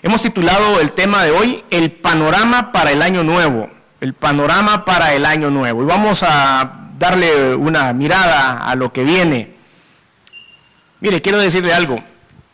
Hemos titulado el tema de hoy, el panorama para el año nuevo. El panorama para el año nuevo. Y vamos a darle una mirada a lo que viene. Mire, quiero decirle algo.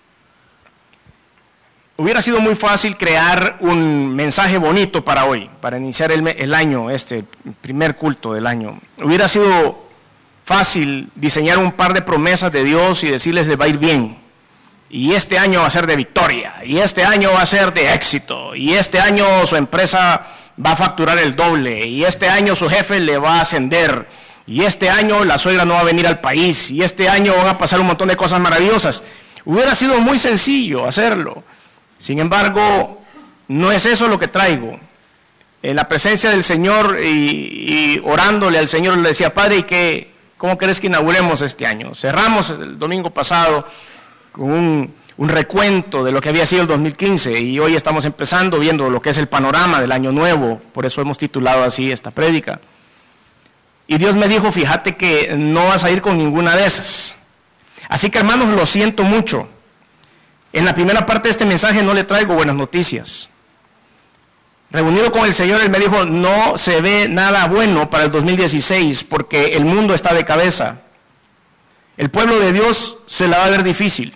Hubiera sido muy fácil crear un mensaje bonito para hoy, para iniciar el año, el primer culto del año. Hubiera sido fácil diseñar un par de promesas de Dios y decirles les va a ir bien. Y este año va a ser de victoria, y este año va a ser de éxito, y este año su empresa va a facturar el doble, y este año su jefe le va a ascender, y este año la suegra no va a venir al país, y este año van a pasar un montón de cosas maravillosas. Hubiera sido muy sencillo hacerlo. Sin embargo, no es eso lo que traigo. En la presencia del Señor y orándole al Señor le decía, Padre, ¿y cómo querés que inauguremos este año? Cerramos el domingo pasado con un recuento de lo que había sido el 2015 y hoy estamos empezando viendo lo que es el panorama del año nuevo, por eso hemos titulado así esta prédica. Y Dios me dijo, fíjate que no vas a ir con ninguna de esas. Así que hermanos, lo siento mucho. En la primera parte de este mensaje no le traigo buenas noticias. Reunido con el Señor, Él me dijo, no se ve nada bueno para el 2016 porque el mundo está de cabeza. El pueblo de Dios se la va a ver difícil.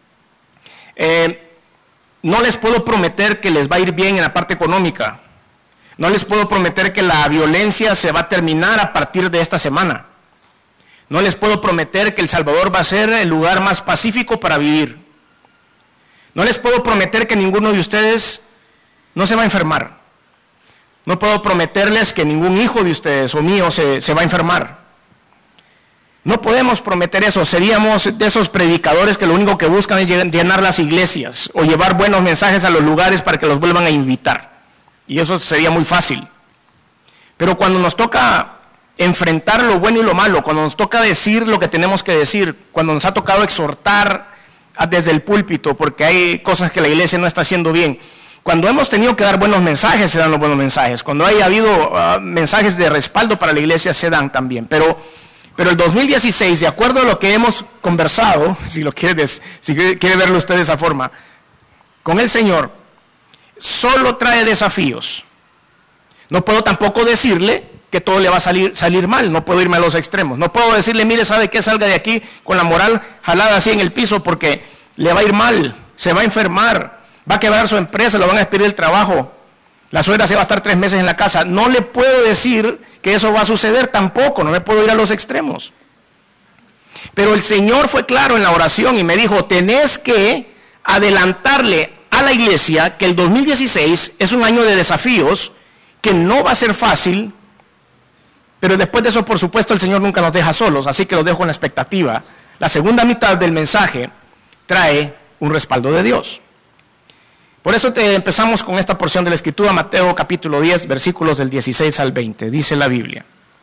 No les puedo prometer que les va a ir bien en la parte económica. No les puedo prometer que la violencia se va a terminar a partir de esta semana. No les puedo prometer que El Salvador va a ser el lugar más pacífico para vivir. No les puedo prometer que ninguno de ustedes no se va a enfermar. No puedo prometerles que ningún hijo de ustedes o mío se va a enfermar. No podemos prometer eso. Seríamos de esos predicadores que lo único que buscan es llenar las iglesias o llevar buenos mensajes a los lugares para que los vuelvan a invitar. Y eso sería muy fácil. Pero cuando nos toca enfrentar lo bueno y lo malo, cuando nos toca decir lo que tenemos que decir, cuando nos ha tocado exhortar desde el púlpito, porque hay cosas que la iglesia no está haciendo bien. Cuando hemos tenido que dar buenos mensajes, se dan los buenos mensajes. Cuando haya habido mensajes de respaldo para la iglesia, se dan también. Pero el 2016, de acuerdo a lo que hemos conversado, si quiere verlo usted de esa forma, con el Señor, solo trae desafíos. No puedo tampoco decirle que todo le va a salir mal, no puedo irme a los extremos. No puedo decirle, mire, ¿sabe qué? Salga de aquí con la moral jalada así en el piso porque le va a ir mal, se va a enfermar, va a quebrar su empresa, lo van a despedir del trabajo, la suegra se va a estar 3 meses en la casa. No le puedo decir que eso va a suceder tampoco, no me puedo ir a los extremos. Pero el Señor fue claro en la oración y me dijo, tenés que adelantarle a la iglesia que el 2016 es un año de desafíos, que no va a ser fácil. Pero después de eso, por supuesto, el Señor nunca nos deja solos, así que los dejo en la expectativa. La segunda mitad del mensaje trae un respaldo de Dios. Por eso empezamos con esta porción de la Escritura, Mateo capítulo 10, versículos del 16 al 20. Dice la Biblia,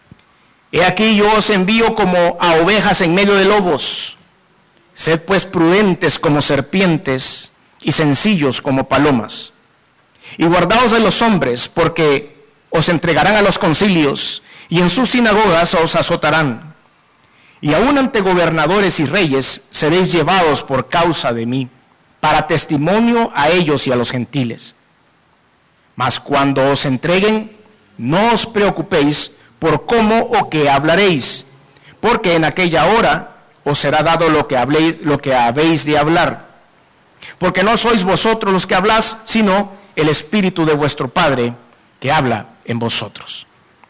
he aquí yo os envío como a ovejas en medio de lobos. Sed pues prudentes como serpientes y sencillos como palomas. Y guardaos de los hombres, porque os entregarán a los concilios, y en sus sinagogas os azotarán. Y aún ante gobernadores y reyes seréis llevados por causa de mí, para testimonio a ellos y a los gentiles. Mas cuando os entreguen, no os preocupéis por cómo o qué hablaréis, porque en aquella hora os será dado lo que habéis de hablar. Porque no sois vosotros los que habláis, sino el Espíritu de vuestro Padre que habla en vosotros.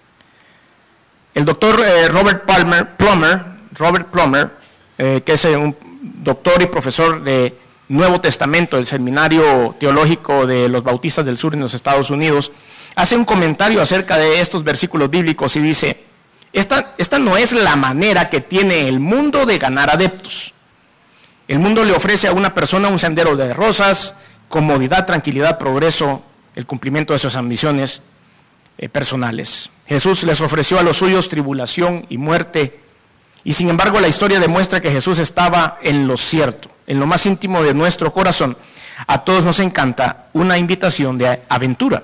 El doctor Robert Plummer, que es un doctor y profesor de Nuevo Testamento del Seminario Teológico de los Bautistas del Sur en los Estados Unidos, hace un comentario acerca de estos versículos bíblicos y dice, esta no es la manera que tiene el mundo de ganar adeptos. El mundo le ofrece a una persona un sendero de rosas, comodidad, tranquilidad, progreso, el cumplimiento de sus ambiciones personales. Jesús les ofreció a los suyos tribulación y muerte, y sin embargo la historia demuestra que Jesús estaba en lo cierto, en lo más íntimo de nuestro corazón. A todos nos encanta una invitación de aventura.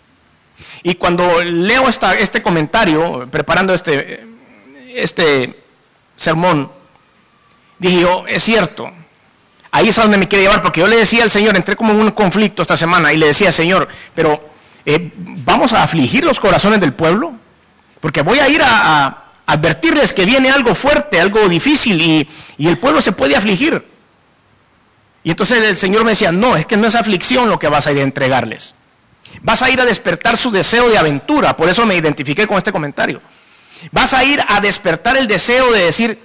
Y cuando leo este comentario, preparando este sermón, dije yo, es cierto, Ahí es a donde me quiere llevar, porque yo le decía al Señor, entré como en un conflicto esta semana y le decía, Señor, pero ¿vamos a afligir los corazones del pueblo? Porque voy a ir a advertirles que viene algo fuerte, algo difícil y el pueblo se puede afligir. Y entonces el Señor me decía, no, es que no es aflicción lo que vas a ir a entregarles. Vas a ir a despertar su deseo de aventura, por eso me identifiqué con este comentario. Vas a ir a despertar el deseo de decir,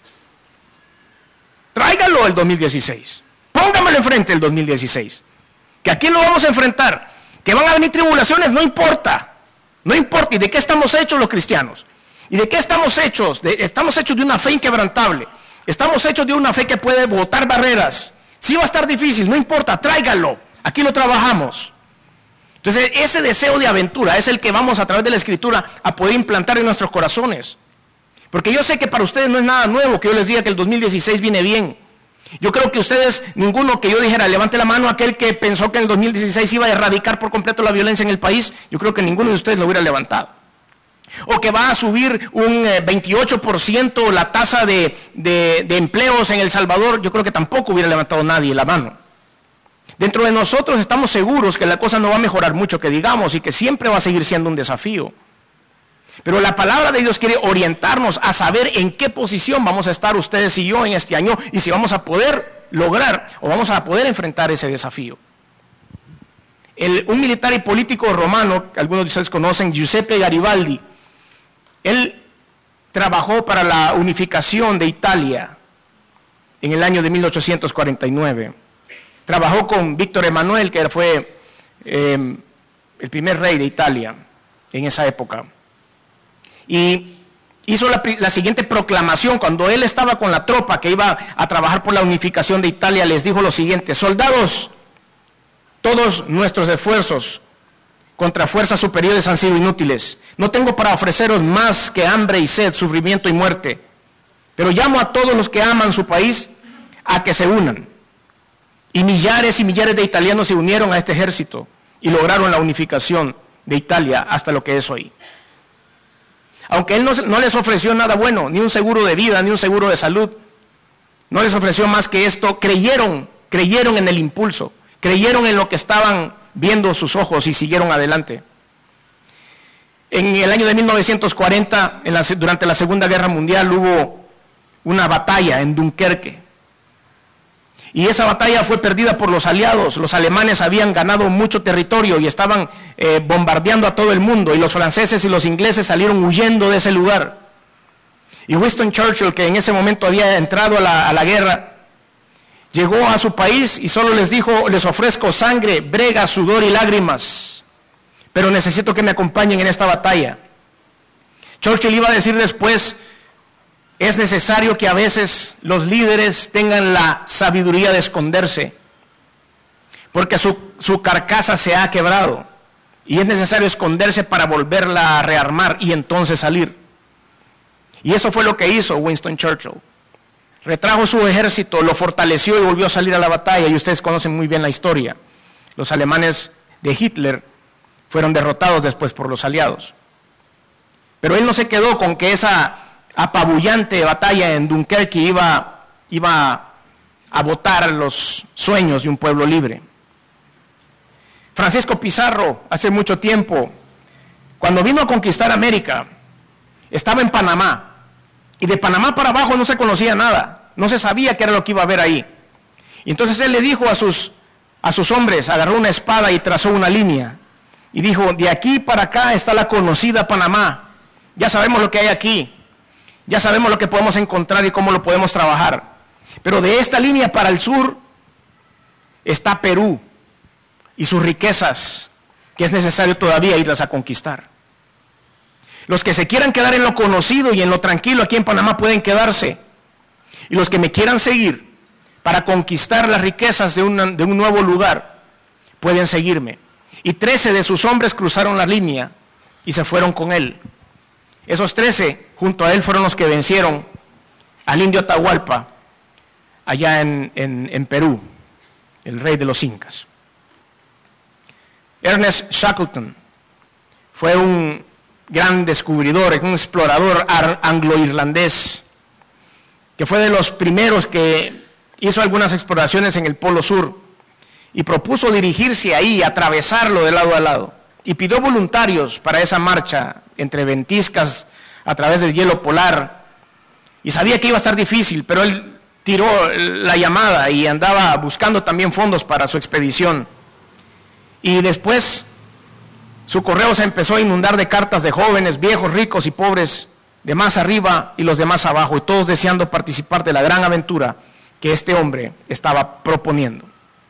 tráigalo el 2016, póngamelo enfrente el 2016, que aquí lo vamos a enfrentar, que van a venir tribulaciones, no importa, ¿y de qué estamos hechos los cristianos? ¿Y de qué estamos hechos? Estamos hechos de una fe inquebrantable, estamos hechos de una fe que puede botar barreras. Sí va a estar difícil, no importa, tráigalo, aquí lo trabajamos. Entonces ese deseo de aventura es el que vamos a través de la Escritura a poder implantar en nuestros corazones. Porque yo sé que para ustedes no es nada nuevo que yo les diga que el 2016 viene bien. Yo creo que ustedes, ninguno que yo dijera, levante la mano aquel que pensó que en el 2016 iba a erradicar por completo la violencia en el país, yo creo que ninguno de ustedes lo hubiera levantado. O que va a subir un 28% la tasa de empleos en El Salvador, yo creo que tampoco hubiera levantado nadie la mano. Dentro de nosotros estamos seguros que la cosa no va a mejorar mucho, que digamos, y que siempre va a seguir siendo un desafío. Pero la palabra de Dios quiere orientarnos a saber en qué posición vamos a estar ustedes y yo en este año y si vamos a poder lograr o vamos a poder enfrentar ese desafío. Un militar y político romano, que algunos de ustedes conocen, Giuseppe Garibaldi, él trabajó para la unificación de Italia en el año de 1849. Trabajó con Víctor Emanuel, que fue el primer rey de Italia en esa época. Y hizo la siguiente proclamación. Cuando él estaba con la tropa que iba a trabajar por la unificación de Italia, les dijo lo siguiente: soldados, todos nuestros esfuerzos contra fuerzas superiores han sido inútiles. No tengo para ofreceros más que hambre y sed, sufrimiento y muerte. Pero llamo a todos los que aman su país a que se unan. Y millares de italianos se unieron a este ejército y lograron la unificación de Italia hasta lo que es hoy. Aunque él no les ofreció nada bueno, ni un seguro de vida, ni un seguro de salud, no les ofreció más que esto, creyeron en el impulso, creyeron en lo que estaban viendo sus ojos y siguieron adelante. En el año de 1940, durante la Segunda Guerra Mundial, hubo una batalla en Dunkerque. Y esa batalla fue perdida por los aliados. Los alemanes habían ganado mucho territorio y estaban bombardeando a todo el mundo. Y los franceses y los ingleses salieron huyendo de ese lugar. Y Winston Churchill, que en ese momento había entrado a la guerra, llegó a su país y solo les dijo: les ofrezco sangre, brega, sudor y lágrimas, pero necesito que me acompañen en esta batalla. Churchill iba a decir después: es necesario que a veces los líderes tengan la sabiduría de esconderse, porque su carcasa se ha quebrado y es necesario esconderse para volverla a rearmar y entonces salir. Y eso fue lo que hizo Winston Churchill. Retrajo su ejército, lo fortaleció y volvió a salir a la batalla, y ustedes conocen muy bien la historia. Los alemanes de Hitler fueron derrotados después por los aliados. Pero él no se quedó con que esa apabullante batalla en Dunkerque iba a botar los sueños de un pueblo libre. Francisco Pizarro, hace mucho tiempo, cuando vino a conquistar América, estaba en Panamá, y de Panamá para abajo no se conocía nada, no se sabía qué era lo que iba a haber ahí. Y entonces él le dijo a sus hombres, agarró una espada y trazó una línea, y dijo: de aquí para acá está la conocida Panamá, ya sabemos lo que hay aquí, ya sabemos lo que podemos encontrar y cómo lo podemos trabajar. Pero de esta línea para el sur está Perú y sus riquezas, que es necesario todavía irlas a conquistar. Los que se quieran quedar en lo conocido y en lo tranquilo aquí en Panamá pueden quedarse. Y los que me quieran seguir para conquistar las riquezas de un nuevo lugar, pueden seguirme. Y 13 de sus hombres cruzaron la línea y se fueron con él. Esos 13, junto a él, fueron los que vencieron al indio Atahualpa, allá en Perú, el rey de los incas. Ernest Shackleton fue un gran descubridor, un explorador anglo-irlandés, que fue de los primeros que hizo algunas exploraciones en el Polo Sur y propuso dirigirse ahí, atravesarlo de lado a lado. Y pidió voluntarios para esa marcha entre ventiscas a través del hielo polar. Y sabía que iba a estar difícil, pero él tiró la llamada y andaba buscando también fondos para su expedición. Y después su correo se empezó a inundar de cartas de jóvenes, viejos, ricos y pobres, de más arriba y los de más abajo, y todos deseando participar de la gran aventura que este hombre estaba proponiendo.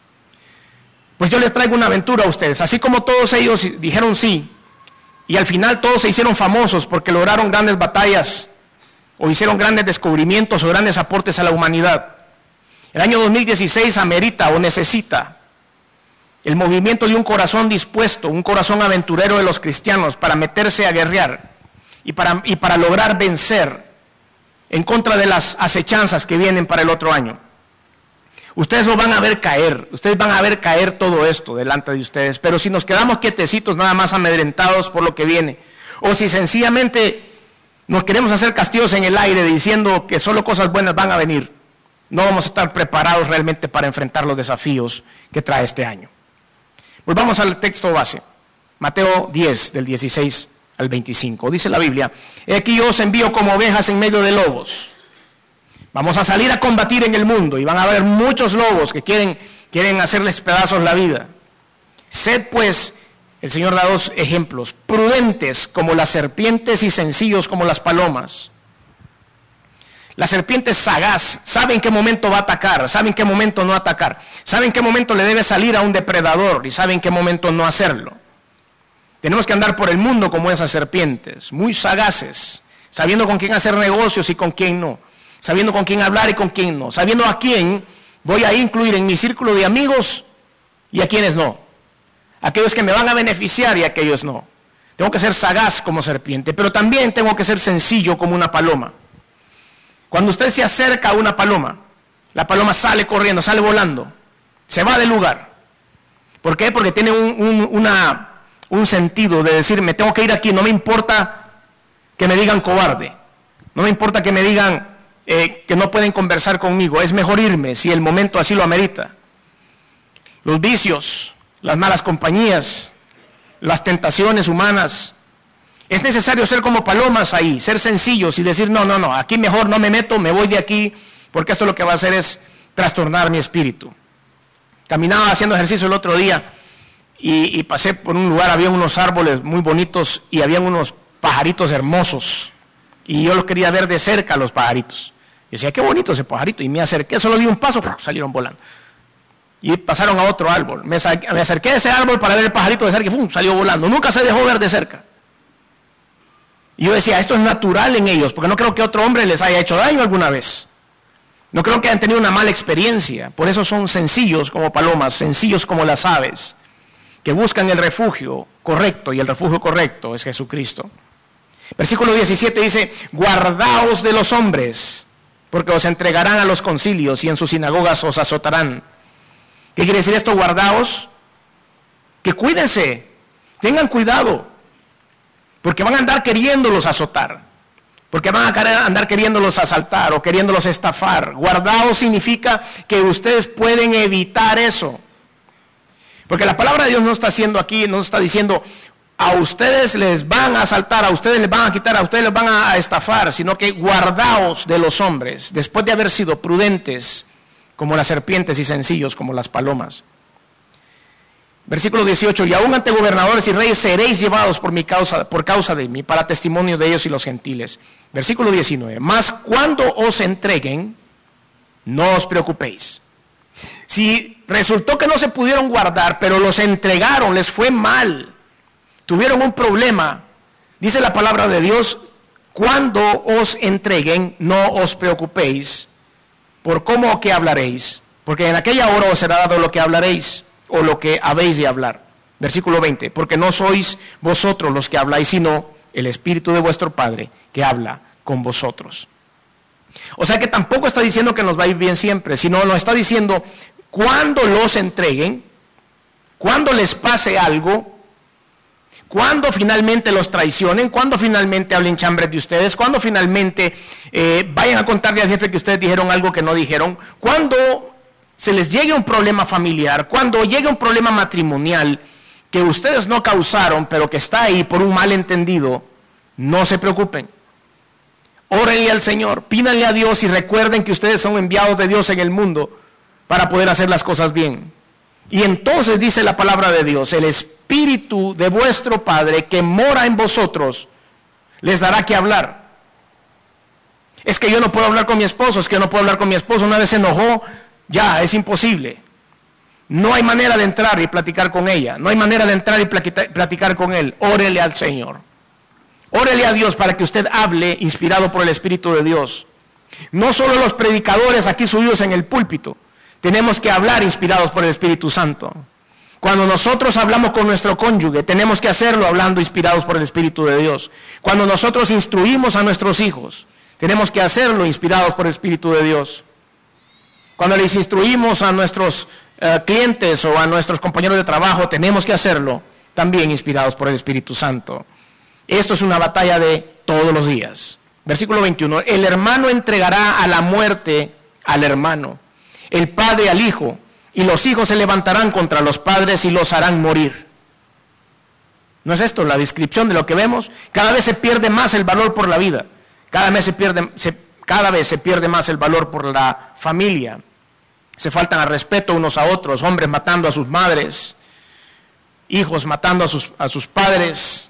Pues yo les traigo una aventura a ustedes, así como todos ellos dijeron sí, y al final todos se hicieron famosos porque lograron grandes batallas, o hicieron grandes descubrimientos o grandes aportes a la humanidad. El año 2016 amerita o necesita el movimiento de un corazón dispuesto, un corazón aventurero de los cristianos para meterse a guerrear y para lograr vencer en contra de las acechanzas que vienen para el otro año. Ustedes lo van a ver caer, ustedes van a ver caer todo esto delante de ustedes, pero si nos quedamos quietecitos nada más amedrentados por lo que viene, o si sencillamente nos queremos hacer castillos en el aire diciendo que solo cosas buenas van a venir, no vamos a estar preparados realmente para enfrentar los desafíos que trae este año. Volvamos al texto base, Mateo 10, del 16 al 25. Dice la Biblia: he aquí yo os envío como ovejas en medio de lobos. Vamos a salir a combatir en el mundo y van a haber muchos lobos que quieren hacerles pedazos la vida. Sed pues, el Señor da dos ejemplos: prudentes como las serpientes y sencillos como las palomas. La serpiente es sagaz, sabe en qué momento va a atacar, sabe en qué momento no atacar, sabe en qué momento le debe salir a un depredador y sabe en qué momento no hacerlo. Tenemos que andar por el mundo como esas serpientes, muy sagaces, sabiendo con quién hacer negocios y con quién no, sabiendo con quién hablar y con quién no, sabiendo a quién voy a incluir en mi círculo de amigos y a quienes no, aquellos que me van a beneficiar y a aquellos no. Tengo que ser sagaz como serpiente, pero también tengo que ser sencillo como una paloma. Cuando usted se acerca a una paloma, la paloma sale corriendo, sale volando, se va del lugar. ¿Por qué? Porque tiene un sentido de decir: me tengo que ir aquí, no me importa que me digan cobarde, no me importa que me digan que no pueden conversar conmigo, es mejor irme si el momento así lo amerita. Los vicios, las malas compañías, las tentaciones humanas, es necesario ser como palomas ahí, ser sencillos y decir: no, aquí mejor no me meto, me voy de aquí, porque esto lo que va a hacer es trastornar mi espíritu. Caminaba haciendo ejercicio el otro día y pasé por un lugar, había unos árboles muy bonitos y había unos pajaritos hermosos, y yo los quería ver de cerca, los pajaritos. Y decía: qué bonito ese pajarito, y me acerqué, solo di un paso, salieron volando. Y pasaron a otro árbol, me acerqué a ese árbol para ver el pajarito de cerca y ¡pum!, salió volando, nunca se dejó ver de cerca. Y yo decía: esto es natural en ellos, porque no creo que otro hombre les haya hecho daño alguna vez. No creo que hayan tenido una mala experiencia. Por eso son sencillos como palomas, sencillos como las aves, que buscan el refugio correcto, y el refugio correcto es Jesucristo. Versículo 17 dice: guardaos de los hombres, porque os entregarán a los concilios y en sus sinagogas os azotarán. ¿Qué quiere decir esto, guardaos? Que cuídense, tengan cuidado, porque van a andar queriéndolos azotar, porque van a andar queriéndolos asaltar o queriéndolos estafar. Guardaos significa que ustedes pueden evitar eso, porque la palabra de Dios no está haciendo aquí, no está diciendo: a ustedes les van a asaltar, a ustedes les van a quitar, a ustedes les van a estafar, sino que guardaos de los hombres, después de haber sido prudentes como las serpientes y sencillos como las palomas. Versículo 18: y aún ante gobernadores y reyes seréis llevados por causa de mí, para testimonio de ellos y los gentiles. Versículo 19: mas cuando os entreguen, no os preocupéis. Si resultó que no se pudieron guardar, pero los entregaron, les fue mal, tuvieron un problema, dice la palabra de Dios: cuando os entreguen, no os preocupéis por cómo o qué hablaréis, porque en aquella hora os será dado lo que hablaréis, o lo que habéis de hablar. Versículo 20: porque no sois vosotros los que habláis, sino el Espíritu de vuestro Padre que habla con vosotros. O sea que tampoco está diciendo que nos va a ir bien siempre, sino nos está diciendo: cuando los entreguen, cuando les pase algo, Cuando finalmente los traicionen, cuando finalmente hablen chambres de ustedes, cuando finalmente vayan a contarle al jefe que ustedes dijeron algo que no dijeron, cuando se les llegue un problema familiar, cuando llegue un problema matrimonial que ustedes no causaron, pero que está ahí por un malentendido, no se preocupen. Órenle al Señor, pídanle a Dios y recuerden que ustedes son enviados de Dios en el mundo para poder hacer las cosas bien. Y entonces dice la palabra de Dios, el Espíritu de vuestro Padre que mora en vosotros les dará que hablar. Es que yo no puedo hablar con mi esposo, es que yo no puedo hablar con mi esposo, una vez se enojó, ya, es imposible. No hay manera de entrar y platicar con ella, no hay manera de entrar y platicar con él. Órele al Señor. Órele a Dios para que usted hable inspirado por el Espíritu de Dios. No solo los predicadores aquí subidos en el púlpito, tenemos que hablar inspirados por el Espíritu Santo. Cuando nosotros hablamos con nuestro cónyuge, tenemos que hacerlo hablando inspirados por el Espíritu de Dios. Cuando nosotros instruimos a nuestros hijos, tenemos que hacerlo inspirados por el Espíritu de Dios. Cuando les instruimos a nuestros clientes o a nuestros compañeros de trabajo, tenemos que hacerlo también inspirados por el Espíritu Santo. Esto es una batalla de todos los días. Versículo 21, el hermano entregará a la muerte al hermano, el padre al hijo, y los hijos se levantarán contra los padres y los harán morir. ¿No es esto la descripción de lo que vemos? Cada vez se pierde más el valor por la vida, cada vez se pierde más el valor por la familia. Se faltan al respeto unos a otros, hombres matando a sus madres, hijos matando a sus padres,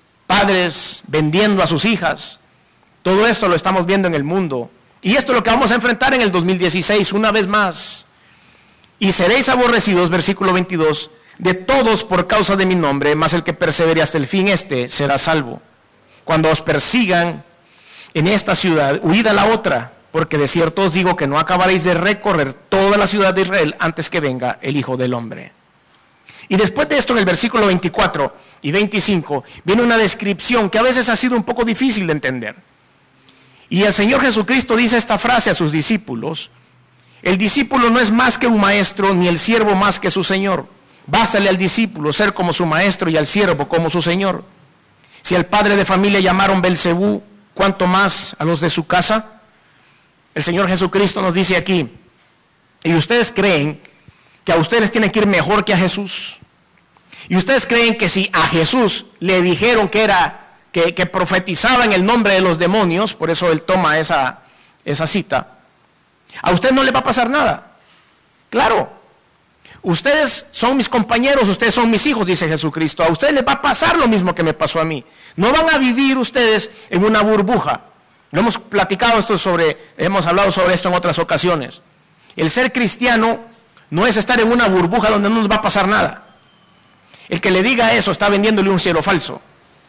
padres vendiendo a sus hijas. Todo esto lo estamos viendo en el mundo. Y esto es lo que vamos a enfrentar en el 2016, una vez más. Y seréis aborrecidos, versículo 22, de todos por causa de mi nombre, mas el que persevere hasta el fin, este será salvo. Cuando os persigan en esta ciudad, huid a la otra, porque de cierto os digo que no acabaréis de recorrer toda la ciudad de Israel antes que venga el Hijo del Hombre. Y después de esto, en el versículo 24 y 25, viene una descripción que a veces ha sido un poco difícil de entender. Y el Señor Jesucristo dice esta frase a sus discípulos: el discípulo no es más que un maestro, ni el siervo más que su Señor. Bástale al discípulo ser como su maestro y al siervo como su Señor. Si al padre de familia llamaron Belcebú, ¿cuánto más a los de su casa? El Señor Jesucristo nos dice aquí, ¿y ustedes creen que a ustedes tiene que ir mejor que a Jesús? ¿Y ustedes creen que si a Jesús le dijeron que profetizaba en el nombre de los demonios, por eso él toma esa cita, a usted no le va a pasar nada? Claro, ustedes son mis compañeros, ustedes son mis hijos, dice Jesucristo. A ustedes les va a pasar lo mismo que me pasó a mí. No van a vivir ustedes en una burbuja. Lo hemos platicado hemos hablado sobre esto en otras ocasiones. El ser cristiano no es estar en una burbuja donde no nos va a pasar nada. El que le diga eso está vendiéndole un cielo falso.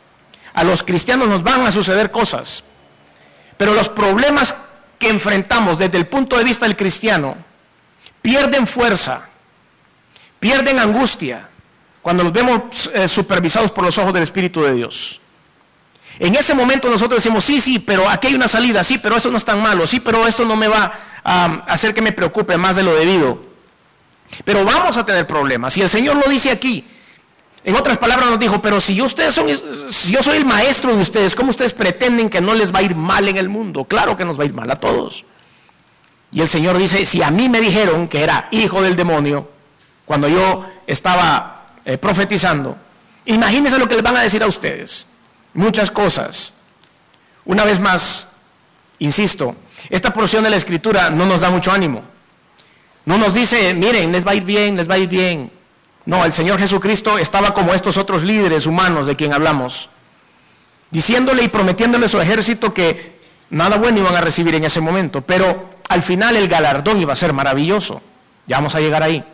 A los cristianos nos van a suceder cosas, pero los problemas que enfrentamos desde el punto de vista del cristiano pierden fuerza, pierden angustia cuando los vemos supervisados por los ojos del Espíritu de Dios. En ese momento nosotros decimos, sí, pero aquí hay una salida, sí, pero eso no es tan malo, sí, pero esto no me va a hacer que me preocupe más de lo debido. Pero vamos a tener problemas, y el Señor lo dice aquí. En otras palabras nos dijo, pero si yo soy el maestro de ustedes, ¿cómo ustedes pretenden que no les va a ir mal en el mundo? Claro que nos va a ir mal a todos. Y el Señor dice, si a mí me dijeron que era hijo del demonio, cuando yo estaba profetizando, imagínense lo que les van a decir a ustedes. Muchas cosas. Una vez más, insisto, esta porción de la Escritura no nos da mucho ánimo. No nos dice, miren, les va a ir bien, les va a ir bien. No, el Señor Jesucristo estaba como estos otros líderes humanos de quien hablamos, diciéndole y prometiéndole a su ejército que nada bueno iban a recibir en ese momento, pero al final el galardón iba a ser maravilloso. Ya vamos a llegar ahí.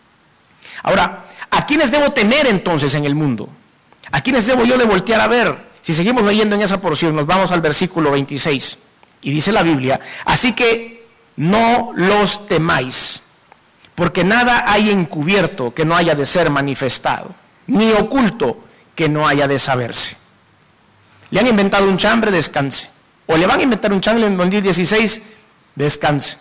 Ahora, ¿a quiénes debo temer entonces en el mundo? ¿A quiénes debo yo de voltear a ver? Si seguimos leyendo en esa porción, nos vamos al versículo 26, y dice la Biblia, así que no los temáis, porque nada hay encubierto que no haya de ser manifestado, ni oculto que no haya de saberse. Le han inventado un chambre, descanse. O le van a inventar un chambre en 2016, descanse.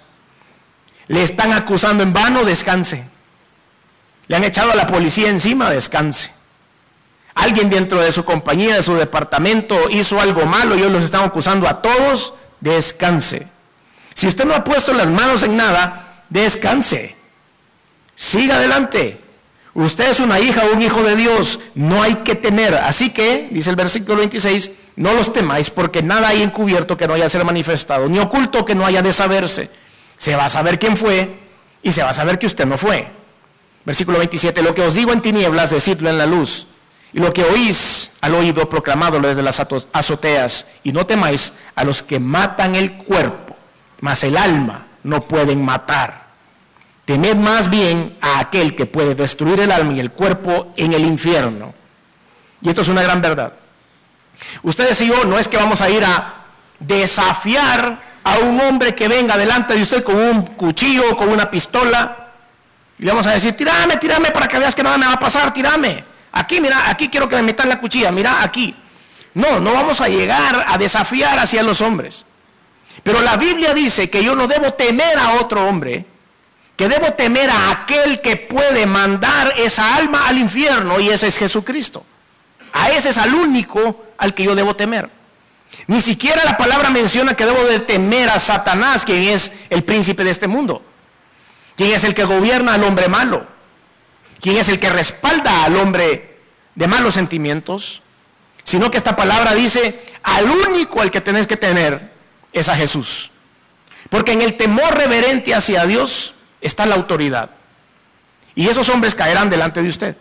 Le están acusando en vano, descanse. Le han echado a la policía encima, descanse. alguien dentro de su compañía, de su departamento, hizo algo malo y hoy los están acusando a todos, descanse. Si usted no ha puesto las manos en nada, descanse. Siga adelante. Usted es una hija o un hijo de Dios, no hay que temer. Así que, dice el versículo 26, no los temáis, porque nada hay encubierto que no haya de ser manifestado, ni oculto que no haya de saberse. Se va a saber quién fue y se va a saber que usted no fue. Versículo 27, lo que os digo en tinieblas, decidlo en la luz. Y lo que oís al oído, proclamádolo desde las azoteas. Y no temáis a los que matan el cuerpo, mas el alma no pueden matar. Temed más bien a aquel que puede destruir el alma y el cuerpo en el infierno. Y esto es una gran verdad. Ustedes y yo no es que vamos a ir a desafiar a un hombre que venga delante de usted con un cuchillo, con una pistola, y le vamos a decir, tírame para que veas que nada me va a pasar, tírame. Aquí, mira, aquí quiero que me metan la cuchilla, mira, aquí. No vamos a llegar a desafiar hacia los hombres. Pero la Biblia dice que yo no debo temer a otro hombre, que debo temer a aquel que puede mandar esa alma al infierno, y ese es Jesucristo. A ese es al único al que yo debo temer. Ni siquiera la palabra menciona que debo de temer a Satanás, quien es el príncipe de este mundo, quien es el que gobierna al hombre malo, quien es el que respalda al hombre de malos sentimientos, sino que esta palabra dice, al único al que tenés que tener es a Jesús. Porque en el temor reverente hacia Dios está la autoridad. Y esos hombres caerán delante de usted.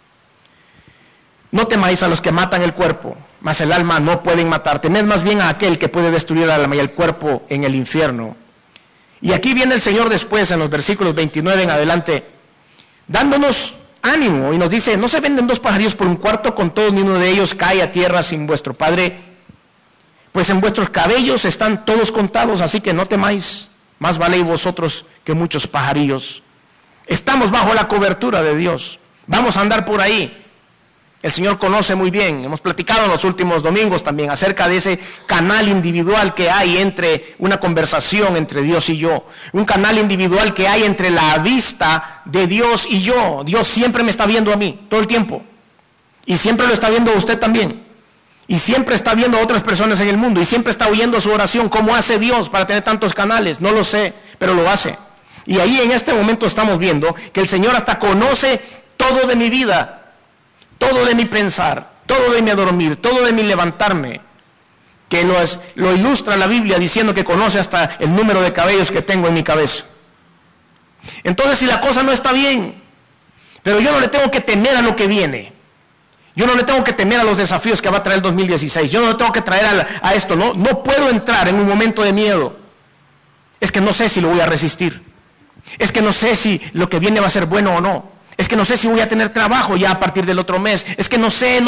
No temáis a los que matan el cuerpo, mas el alma no pueden matar. Temed más bien a aquel que puede destruir el alma y el cuerpo en el infierno. Y aquí viene el Señor después, en los versículos 29 en adelante, dándonos ánimo, y nos dice, no se venden 2 pajarillos por un cuarto, con todo ni uno de ellos cae a tierra sin vuestro Padre, pues en vuestros cabellos están todos contados, así que no temáis, más valéis vosotros que muchos pajarillos. Estamos bajo la cobertura de Dios, vamos a andar por ahí. El Señor conoce muy bien, hemos platicado en los últimos domingos también acerca de ese canal individual que hay entre una conversación entre Dios y yo, un canal individual que hay entre la vista de Dios y yo. Dios siempre me está viendo a mí, todo el tiempo, y siempre lo está viendo a usted también, y siempre está viendo a otras personas en el mundo, y siempre está oyendo su oración. ¿Cómo hace Dios para tener tantos canales? No lo sé, pero lo hace. Y ahí en este momento estamos viendo que el Señor hasta conoce todo de mi vida, todo de mi pensar, todo de mi dormir, todo de mi levantarme, que lo ilustra la Biblia diciendo que conoce hasta el número de cabellos que tengo en mi cabeza. Entonces, si la cosa no está bien, pero yo no le tengo que temer a lo que viene, yo no le tengo que temer a los desafíos que va a traer el 2016, yo no le tengo que traer a esto, no puedo entrar en un momento de miedo. Es que no sé si lo voy a resistir, es que no sé si lo que viene va a ser bueno o no. Es que no sé si voy a tener trabajo ya a partir del otro mes. Es que no sé.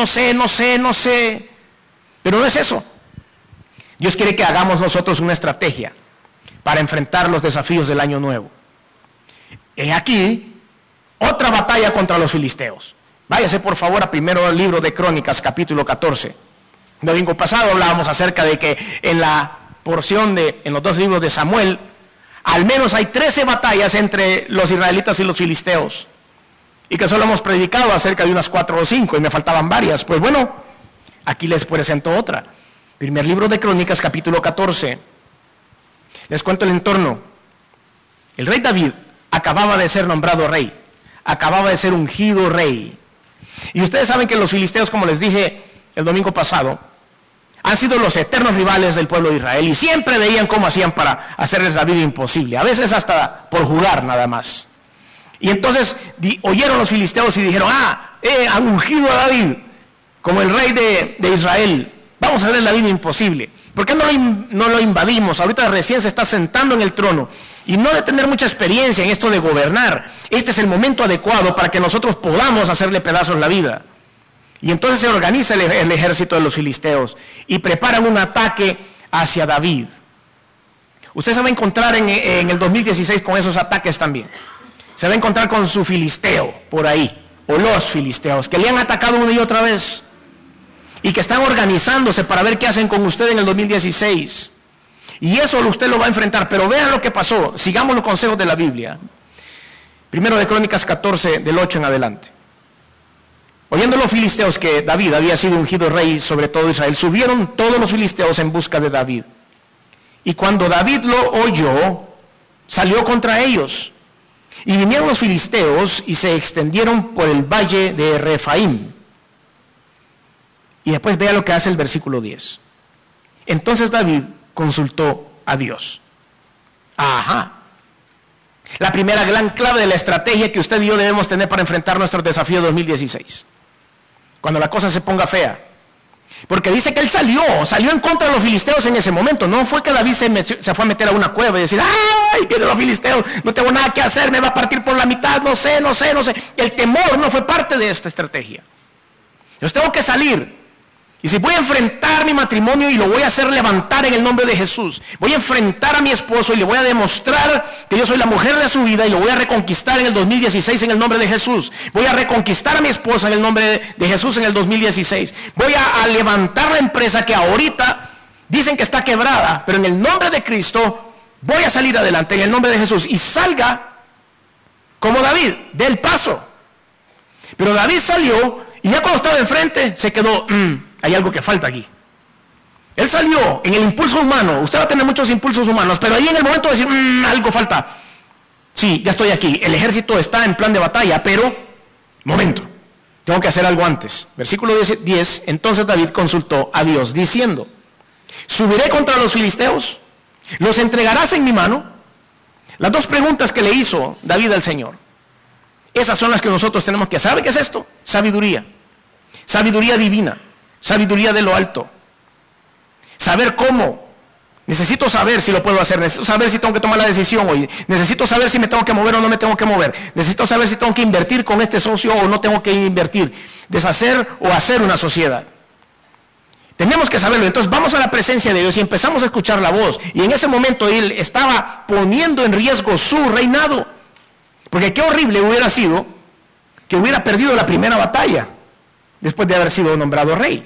Pero no es eso. Dios quiere que hagamos nosotros una estrategia para enfrentar los desafíos del año nuevo. He aquí otra batalla contra los filisteos. Váyase por favor a primero libro de Crónicas, capítulo 14. El domingo pasado hablábamos acerca de que en la porción en los 2 libros de Samuel, al menos hay 13 batallas entre los israelitas y los filisteos. Y que solo hemos predicado acerca de unas 4 o 5 y me faltaban varias. Pues bueno, aquí les presento otra. Primer libro de Crónicas, capítulo 14. Les cuento el entorno. El rey David acababa de ser nombrado rey, acababa de ser ungido rey. Y ustedes saben que los filisteos, como les dije el domingo pasado, han sido los eternos rivales del pueblo de Israel y siempre veían cómo hacían para hacerles la vida imposible, a veces hasta por jugar nada más. Y entonces oyeron los filisteos y dijeron, han ungido a David como el rey de Israel, vamos a hacerle la vida imposible. ¿Por qué no lo invadimos? Ahorita recién se está sentando en el trono y no de tener mucha experiencia en esto de gobernar. Este es el momento adecuado para que nosotros podamos hacerle pedazos la vida. Y entonces se organiza el ejército de los filisteos y preparan un ataque hacia David. Usted se va a encontrar en el 2016 con esos ataques también. Se va a encontrar con su filisteo por ahí, o los filisteos, que le han atacado una y otra vez, y que están organizándose para ver qué hacen con usted en el 2016. Y eso usted lo va a enfrentar, pero vean lo que pasó, sigamos los consejos de la Biblia. Primero de Crónicas 14, del 8 en adelante. Oyendo los filisteos que David había sido ungido rey sobre todo Israel, subieron todos los filisteos en busca de David. Y cuando David lo oyó, salió contra ellos. Y vinieron los filisteos y se extendieron por el valle de Refaim. Y después vea lo que hace el versículo 10. Entonces David consultó a Dios. Ajá. La primera gran clave de la estrategia que usted y yo debemos tener para enfrentar nuestro desafío 2016. Cuando la cosa se ponga fea. Porque dice que él salió en contra de los filisteos en ese momento. No fue que David se fue a meter a una cueva y decir, ¡ay, vienen los filisteos! No tengo nada que hacer, me va a partir por la mitad, no sé. El temor no fue parte de esta estrategia. Yo tengo que salir. Y si voy a enfrentar mi matrimonio y lo voy a hacer levantar en el nombre de Jesús, voy a enfrentar a mi esposo y le voy a demostrar que yo soy la mujer de su vida y lo voy a reconquistar en el 2016 en el nombre de Jesús. Voy a reconquistar a mi esposa en el nombre de Jesús en el 2016. Voy a levantar la empresa que ahorita dicen que está quebrada, pero en el nombre de Cristo voy a salir adelante en el nombre de Jesús. Y salga como David, dé el paso. Pero David salió y ya cuando estaba enfrente se quedó, hay algo que falta aquí. Él salió en el impulso humano. Usted va a tener muchos impulsos humanos, pero ahí en el momento de decir, algo falta. Sí, ya estoy aquí. El ejército está en plan de batalla, pero, momento, tengo que hacer algo antes. Versículo 10, entonces David consultó a Dios, diciendo, ¿subiré contra los filisteos? ¿Los entregarás en mi mano? Las dos preguntas que le hizo David al Señor. Esas son las que nosotros tenemos que hacer. ¿Sabe qué es esto? Sabiduría. Sabiduría divina. Sabiduría de lo alto. Saber cómo. Necesito saber si lo puedo hacer. Necesito saber si tengo que tomar la decisión hoy. Necesito saber si me tengo que mover o no me tengo que mover. Necesito saber si tengo que invertir con este socio o no tengo que invertir. Deshacer o hacer una sociedad. Tenemos que saberlo. Entonces vamos a la presencia de Dios y empezamos a escuchar la voz. Y en ese momento él estaba poniendo en riesgo su reinado. Porque qué horrible hubiera sido que hubiera perdido la primera batalla después de haber sido nombrado rey.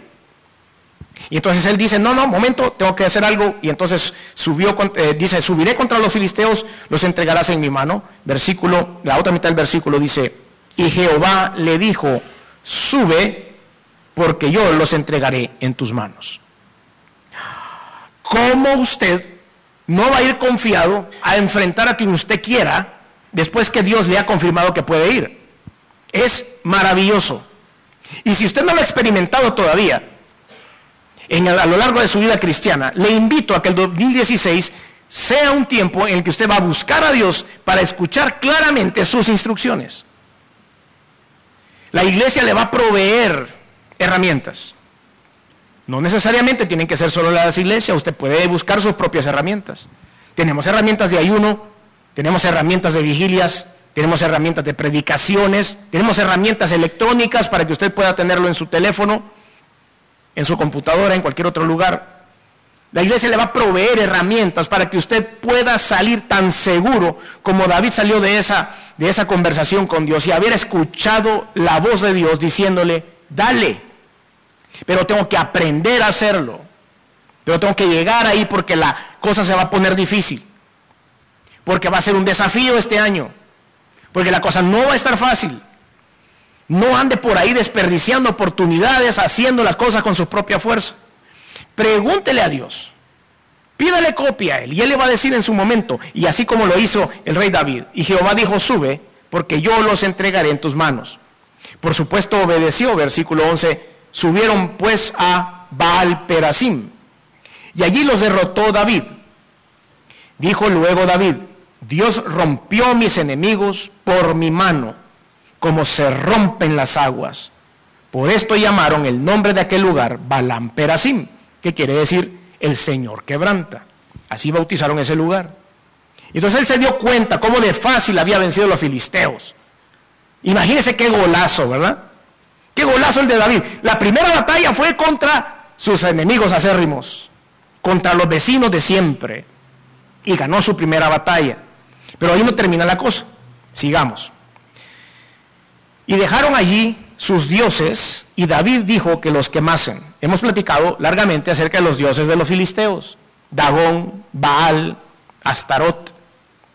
Y entonces él dice, no, momento, tengo que hacer algo. Y entonces dice, subiré contra los filisteos, los entregarás en mi mano. La otra mitad del versículo dice, y Jehová le dijo, sube, porque yo los entregaré en tus manos. ¿Cómo usted no va a ir confiado a enfrentar a quien usted quiera después que Dios le ha confirmado que puede ir? Es maravilloso. Y si usted no lo ha experimentado todavía, a lo largo de su vida cristiana, le invito a que el 2016 sea un tiempo en el que usted va a buscar a Dios para escuchar claramente sus instrucciones. La iglesia le va a proveer herramientas. No necesariamente tienen que ser solo las iglesias, usted puede buscar sus propias herramientas. Tenemos herramientas de ayuno, tenemos herramientas de vigilias, tenemos herramientas de predicaciones, tenemos herramientas electrónicas para que usted pueda tenerlo en su teléfono, en su computadora, en cualquier otro lugar. La iglesia le va a proveer herramientas para que usted pueda salir tan seguro como David salió de esa conversación con Dios y haber escuchado la voz de Dios diciéndole, dale, pero tengo que aprender a hacerlo, pero tengo que llegar ahí porque la cosa se va a poner difícil, porque va a ser un desafío este año, porque la cosa no va a estar fácil. No ande por ahí desperdiciando oportunidades, haciendo las cosas con su propia fuerza. Pregúntele a Dios. Pídale copia a Él y Él le va a decir en su momento. Y así como lo hizo el rey David. Y Jehová dijo, sube, porque yo los entregaré en tus manos. Por supuesto obedeció, versículo 11. Subieron pues a Baal-Perasim. Y allí los derrotó David. Dijo luego David, Dios rompió mis enemigos por mi mano, como se rompen las aguas. Por esto llamaron el nombre de aquel lugar Baal-Perasim, que quiere decir el Señor quebranta. Así bautizaron ese lugar. Entonces él se dio cuenta cómo de fácil había vencido a los filisteos. Imagínense qué golazo, ¿verdad? Qué golazo el de David. La primera batalla fue contra sus enemigos acérrimos, contra los vecinos de siempre, y ganó su primera batalla. Pero ahí no termina la cosa. Sigamos. Y dejaron allí sus dioses, y David dijo que los quemasen. Hemos platicado largamente acerca de los dioses de los filisteos. Dagón, Baal, Astarot.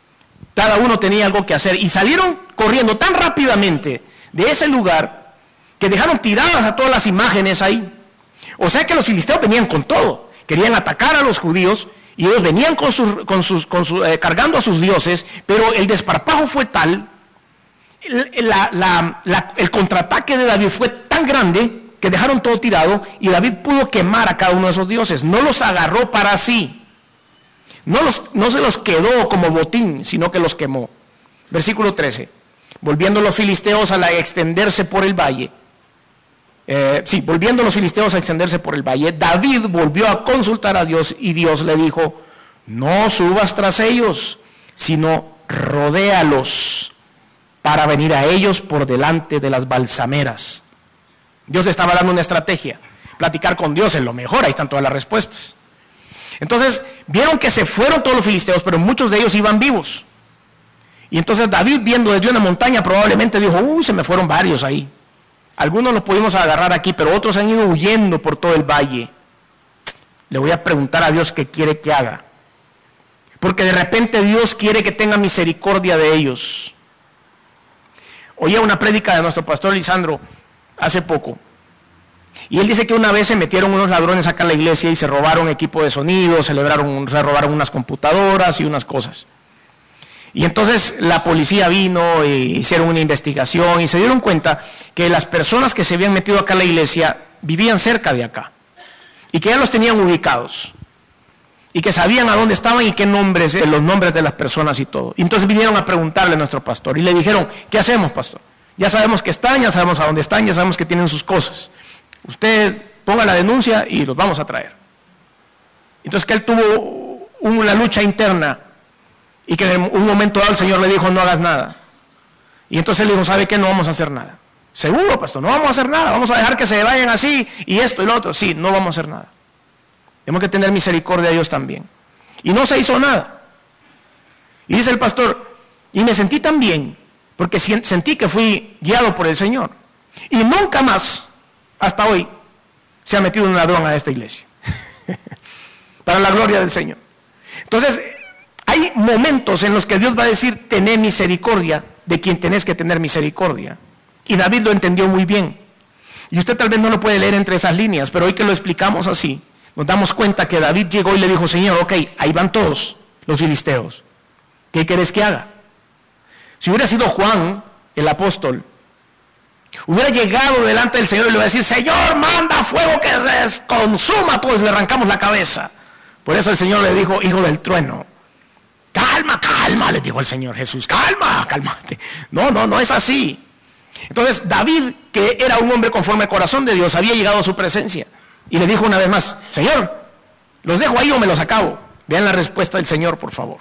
Cada uno tenía algo que hacer, y salieron corriendo tan rápidamente de ese lugar, que dejaron tiradas a todas las imágenes ahí. O sea que los filisteos venían con todo, querían atacar a los judíos y ellos venían cargando a sus dioses, pero el desparpajo fue tal, el contraataque de David fue tan grande que dejaron todo tirado y David pudo quemar a cada uno de esos dioses. No los agarró para sí, no se los quedó como botín, sino que los quemó. Versículo 13. Volviendo los filisteos a extenderse por el valle. Volviendo los filisteos a extenderse por el valle, David volvió a consultar a Dios y Dios le dijo: no subas tras ellos, sino rodéalos para venir a ellos por delante de las balsameras. Dios le estaba dando una estrategia. Platicar con Dios es lo mejor, ahí están todas las respuestas. Entonces vieron que se fueron todos los filisteos, pero muchos de ellos iban vivos. Y entonces David, viendo desde una montaña, probablemente dijo: se me fueron varios ahí. Algunos los pudimos agarrar aquí, pero otros han ido huyendo por todo el valle. Le voy a preguntar a Dios qué quiere que haga. Porque de repente Dios quiere que tenga misericordia de ellos. Oía una prédica de nuestro pastor Lisandro hace poco. Y él dice que una vez se metieron unos ladrones acá en la iglesia y se robaron equipo de sonido, se robaron unas computadoras y unas cosas. Y entonces la policía vino, hicieron una investigación y se dieron cuenta que las personas que se habían metido acá en la iglesia vivían cerca de acá. Y que ya los tenían ubicados. Y que sabían a dónde estaban y qué nombres, los nombres de las personas y todo. Y entonces vinieron a preguntarle a nuestro pastor y le dijeron: ¿qué hacemos, pastor? Ya sabemos que están, ya sabemos a dónde están, ya sabemos que tienen sus cosas. Usted ponga la denuncia y los vamos a traer. Entonces que él tuvo una lucha interna. Y que en un momento dado el Señor le dijo: no hagas nada. Y entonces él dijo: ¿sabe qué? No vamos a hacer nada. Seguro, pastor, no vamos a hacer nada. Vamos a dejar que se vayan así y esto y lo otro. Sí, no vamos a hacer nada. Tenemos que tener misericordia de Dios también. Y no se hizo nada. Y dice el pastor: y me sentí tan bien, porque sentí que fui guiado por el Señor. Y nunca más, hasta hoy, se ha metido un ladrón a esta iglesia. Para la gloria del Señor. Entonces, hay momentos en los que Dios va a decir: tened misericordia de quien tenés que tener misericordia. Y David lo entendió muy bien. Y usted tal vez no lo puede leer entre esas líneas, pero hoy que lo explicamos así, nos damos cuenta que David llegó y le dijo: Señor, ok, ahí van todos los filisteos. ¿Qué querés que haga? Si hubiera sido Juan, el apóstol, hubiera llegado delante del Señor y le iba a decir: Señor, manda fuego que les consuma, pues le arrancamos la cabeza. Por eso el Señor le dijo: hijo del trueno, calma, calma, le dijo el Señor Jesús, calma, cálmate. No es así. Entonces David, que era un hombre conforme al corazón de Dios, había llegado a su presencia y le dijo una vez más: Señor, ¿los dejo ahí o me los acabo? Vean la respuesta del Señor, por favor.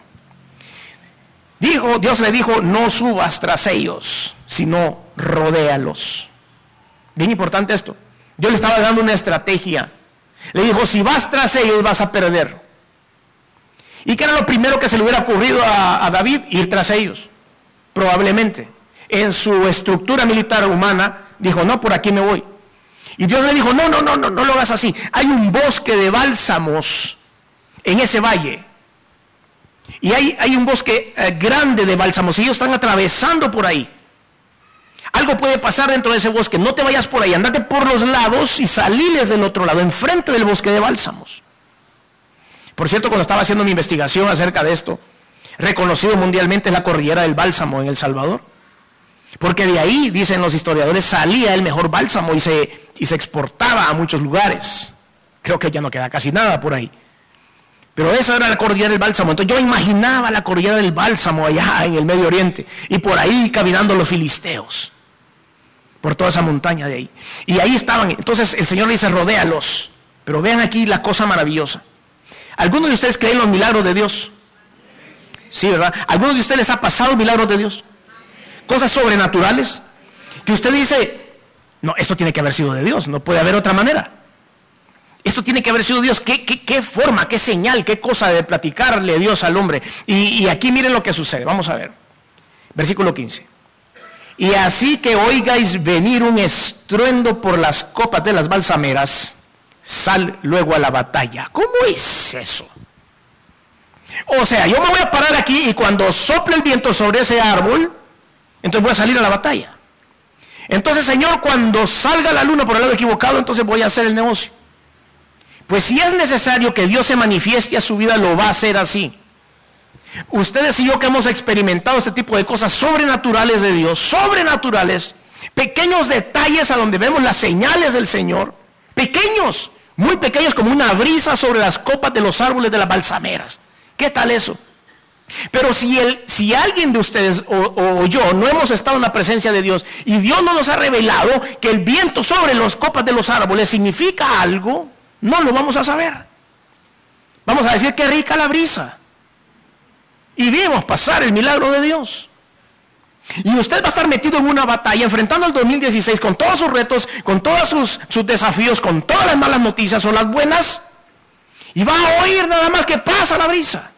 Dios le dijo: no subas tras ellos, sino rodéalos. Bien importante esto. Dios le estaba dando una estrategia. Le dijo: si vas tras ellos vas a perder. ¿Y qué era lo primero que se le hubiera ocurrido a David? Ir tras ellos. Probablemente. En su estructura militar humana, dijo: no, por aquí me voy. Y Dios le dijo: no lo hagas así. Hay un bosque de bálsamos en ese valle. Y hay un bosque grande de bálsamos. Y ellos están atravesando por ahí. Algo puede pasar dentro de ese bosque. No te vayas por ahí. Andate por los lados y saliles del otro lado, enfrente del bosque de bálsamos. Por cierto, cuando estaba haciendo mi investigación acerca de esto, reconocido mundialmente es la cordillera del bálsamo en El Salvador. Porque de ahí, dicen los historiadores, salía el mejor bálsamo y se exportaba a muchos lugares. Creo que ya no queda casi nada por ahí. Pero esa era la cordillera del bálsamo. Entonces yo imaginaba la cordillera del bálsamo allá en el Medio Oriente. Y por ahí caminando los filisteos. Por toda esa montaña de ahí. Y ahí estaban. Entonces el Señor le dice: rodéalos. Pero vean aquí la cosa maravillosa. ¿Algunos de ustedes creen los milagros de Dios? Sí, ¿verdad? ¿Algunos de ustedes les ha pasado milagros de Dios? Cosas sobrenaturales. Que usted dice: no, esto tiene que haber sido de Dios. No puede haber otra manera. Esto tiene que haber sido Dios. ¿Qué forma, qué señal, qué cosa de platicarle Dios al hombre? Y aquí miren lo que sucede. Vamos a ver. Versículo 15. Y así que oigáis venir un estruendo por las copas de las balsameras, sal luego a la batalla. ¿Cómo es eso? O sea, yo me voy a parar aquí y cuando sople el viento sobre ese árbol, entonces voy a salir a la batalla. Entonces, Señor, cuando salga la luna por el lado equivocado, entonces voy a hacer el negocio. Pues si es necesario que Dios se manifieste a su vida, lo va a hacer así. Ustedes y yo que hemos experimentado este tipo de cosas sobrenaturales de Dios, sobrenaturales, pequeños detalles a donde vemos las señales del Señor, pequeños, muy pequeños, como una brisa sobre las copas de los árboles de las balsameras. ¿Qué tal eso? Pero si alguien de ustedes o yo no hemos estado en la presencia de Dios y Dios no nos ha revelado que el viento sobre las copas de los árboles significa algo, no lo vamos a saber. Vamos a decir qué rica la brisa. Y vimos pasar el milagro de Dios. Y usted va a estar metido en una batalla, enfrentando el 2016 con todos sus retos, con todos sus desafíos, con todas las malas noticias o las buenas. Y va a oír nada más que pasa la brisa.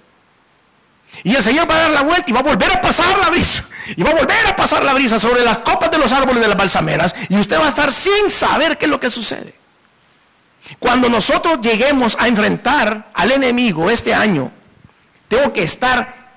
Y el Señor va a dar la vuelta y va a volver a pasar la brisa. Y va a volver a pasar la brisa sobre las copas de los árboles de las balsameras. Y usted va a estar sin saber qué es lo que sucede. Cuando nosotros lleguemos a enfrentar al enemigo este año, tengo que estar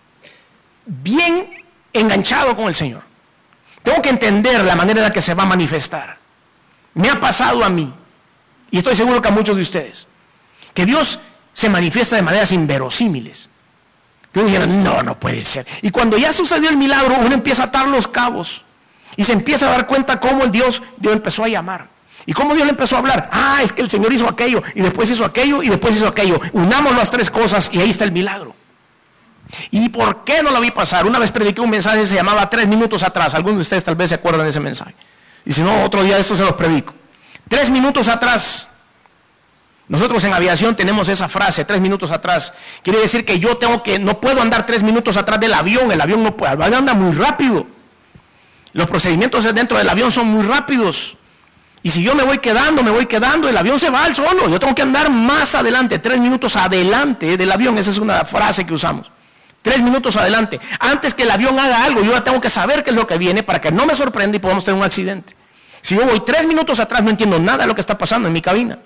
bien enganchado con el Señor. Tengo que entender la manera en la que se va a manifestar. Me ha pasado a mí, y estoy seguro que a muchos de ustedes, que Dios se manifiesta de maneras inverosímiles. Que uno dijera, no puede ser. Y cuando ya sucedió el milagro, uno empieza a atar los cabos y se empieza a dar cuenta cómo Dios empezó a llamar. Y cómo Dios le empezó a hablar. Es que el Señor hizo aquello, y después hizo aquello, y después hizo aquello. Unamos las tres cosas y ahí está el milagro. ¿Y por qué no lo vi pasar? Una vez prediqué un mensaje que se llamaba 3 minutos atrás. Algunos de ustedes tal vez se acuerdan de ese mensaje. Y si no, otro día de esto se los predico. 3 minutos atrás. Nosotros en aviación tenemos esa frase, 3 minutos atrás. Quiere decir que yo no puedo andar 3 minutos atrás del avión. El avión no puede, el avión anda muy rápido. Los procedimientos dentro del avión son muy rápidos. Y si yo me voy quedando, el avión se va al solo. Yo tengo que andar más adelante, 3 minutos adelante del avión. Esa es una frase que usamos. 3 minutos adelante. Antes que el avión haga algo, yo ya tengo que saber qué es lo que viene para que no me sorprenda y podamos tener un accidente. Si yo voy 3 minutos atrás, no entiendo nada de lo que está pasando en mi cabina.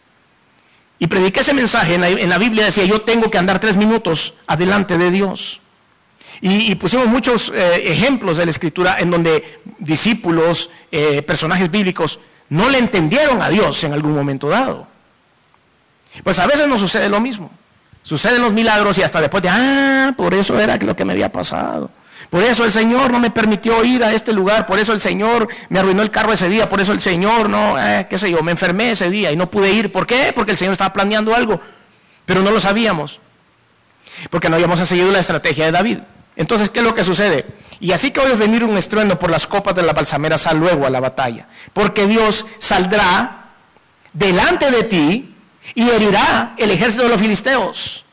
Y prediqué ese mensaje en la Biblia, decía, yo tengo que andar 3 minutos adelante de Dios. Y pusimos muchos ejemplos de la Escritura en donde discípulos, personajes bíblicos, no le entendieron a Dios en algún momento dado. Pues a veces nos sucede lo mismo. Suceden los milagros y hasta después por eso era lo que me había pasado. Por eso el Señor no me permitió ir a este lugar. Por eso el Señor me arruinó el carro ese día. Por eso el Señor me enfermé ese día y no pude ir. ¿Por qué? Porque el Señor estaba planeando algo. Pero no lo sabíamos. Porque no habíamos seguido la estrategia de David. Entonces, ¿qué es lo que sucede? Y así que hoy es venir un estruendo por las copas de la balsamera, sal luego a la batalla. Porque Dios saldrá delante de ti y herirá el ejército de los filisteos.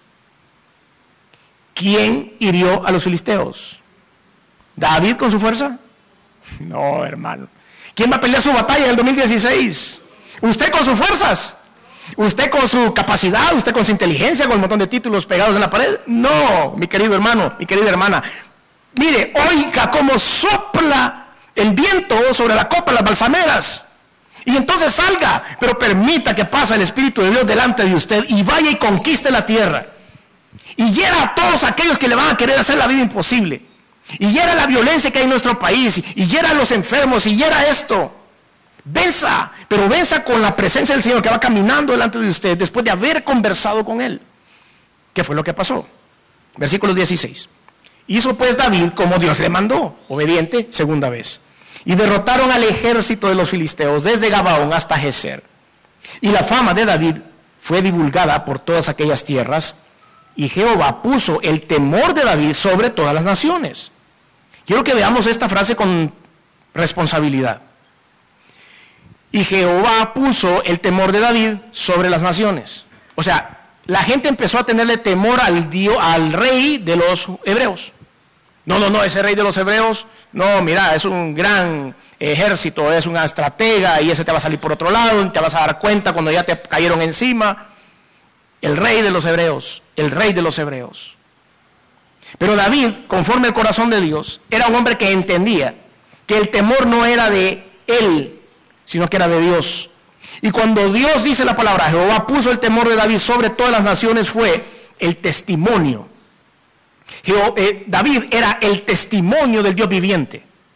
¿Quién hirió a los filisteos? ¿David con su fuerza? No, hermano. ¿Quién va a pelear su batalla en el 2016? ¿Usted con sus fuerzas? ¿Usted con su capacidad? ¿Usted con su inteligencia? ¿Con un montón de títulos pegados en la pared? No, mi querido hermano, mi querida hermana. Mire, oiga cómo sopla el viento sobre la copa de las balsameras. Y entonces salga, pero permita que pase el Espíritu de Dios delante de usted y vaya y conquiste la tierra. Y hiera a todos aquellos que le van a querer hacer la vida imposible. Y hiera la violencia que hay en nuestro país. Y hiera a los enfermos. Y hiera esto. Venza, pero venza con la presencia del Señor que va caminando delante de usted después de haber conversado con Él. ¿Qué fue lo que pasó? Versículo 16. Hizo pues David como Dios le mandó, obediente, segunda vez. Y derrotaron al ejército de los filisteos desde Gabaón hasta Geser. Y la fama de David fue divulgada por todas aquellas tierras. Y Jehová puso el temor de David sobre todas las naciones. Quiero que veamos esta frase con responsabilidad. Y Jehová puso el temor de David sobre las naciones. O sea, la gente empezó a tenerle temor al rey de los hebreos. No, ese rey de los hebreos, no, mira, es un gran ejército, es una estratega y ese te va a salir por otro lado y te vas a dar cuenta cuando ya te cayeron encima. El rey de los hebreos, el rey de los hebreos. Pero David, conforme al corazón de Dios, era un hombre que entendía que el temor no era de él, sino que era de Dios. Y cuando Dios dice la palabra, Jehová puso el temor de David sobre todas las naciones, fue el testimonio. David era el testimonio del Dios viviente.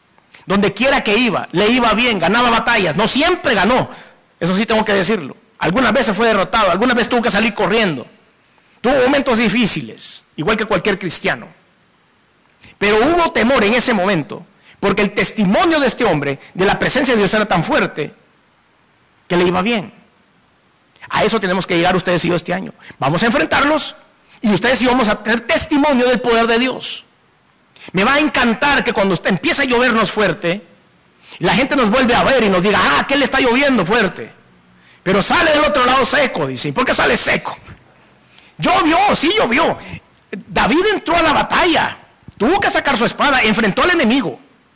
Donde quiera que iba, le iba bien, ganaba batallas. No siempre ganó, eso sí tengo que decirlo. Algunas veces fue derrotado, algunas veces tuvo que salir corriendo. Tuvo momentos difíciles, igual que cualquier cristiano. Pero hubo temor en ese momento, porque el testimonio de este hombre, de la presencia de Dios, era tan fuerte que le iba bien. A eso tenemos que llegar ustedes y yo este año. Vamos a enfrentarlos y ustedes y yo vamos a tener testimonio del poder de Dios. Me va a encantar que cuando empieza a llovernos fuerte, la gente nos vuelve a ver y nos diga, ¿qué le está lloviendo fuerte? Pero sale del otro lado seco, dice. ¿Y por qué sale seco? Llovió, sí llovió. David entró a la batalla, tuvo que sacar su espada, enfrentó al enemigo.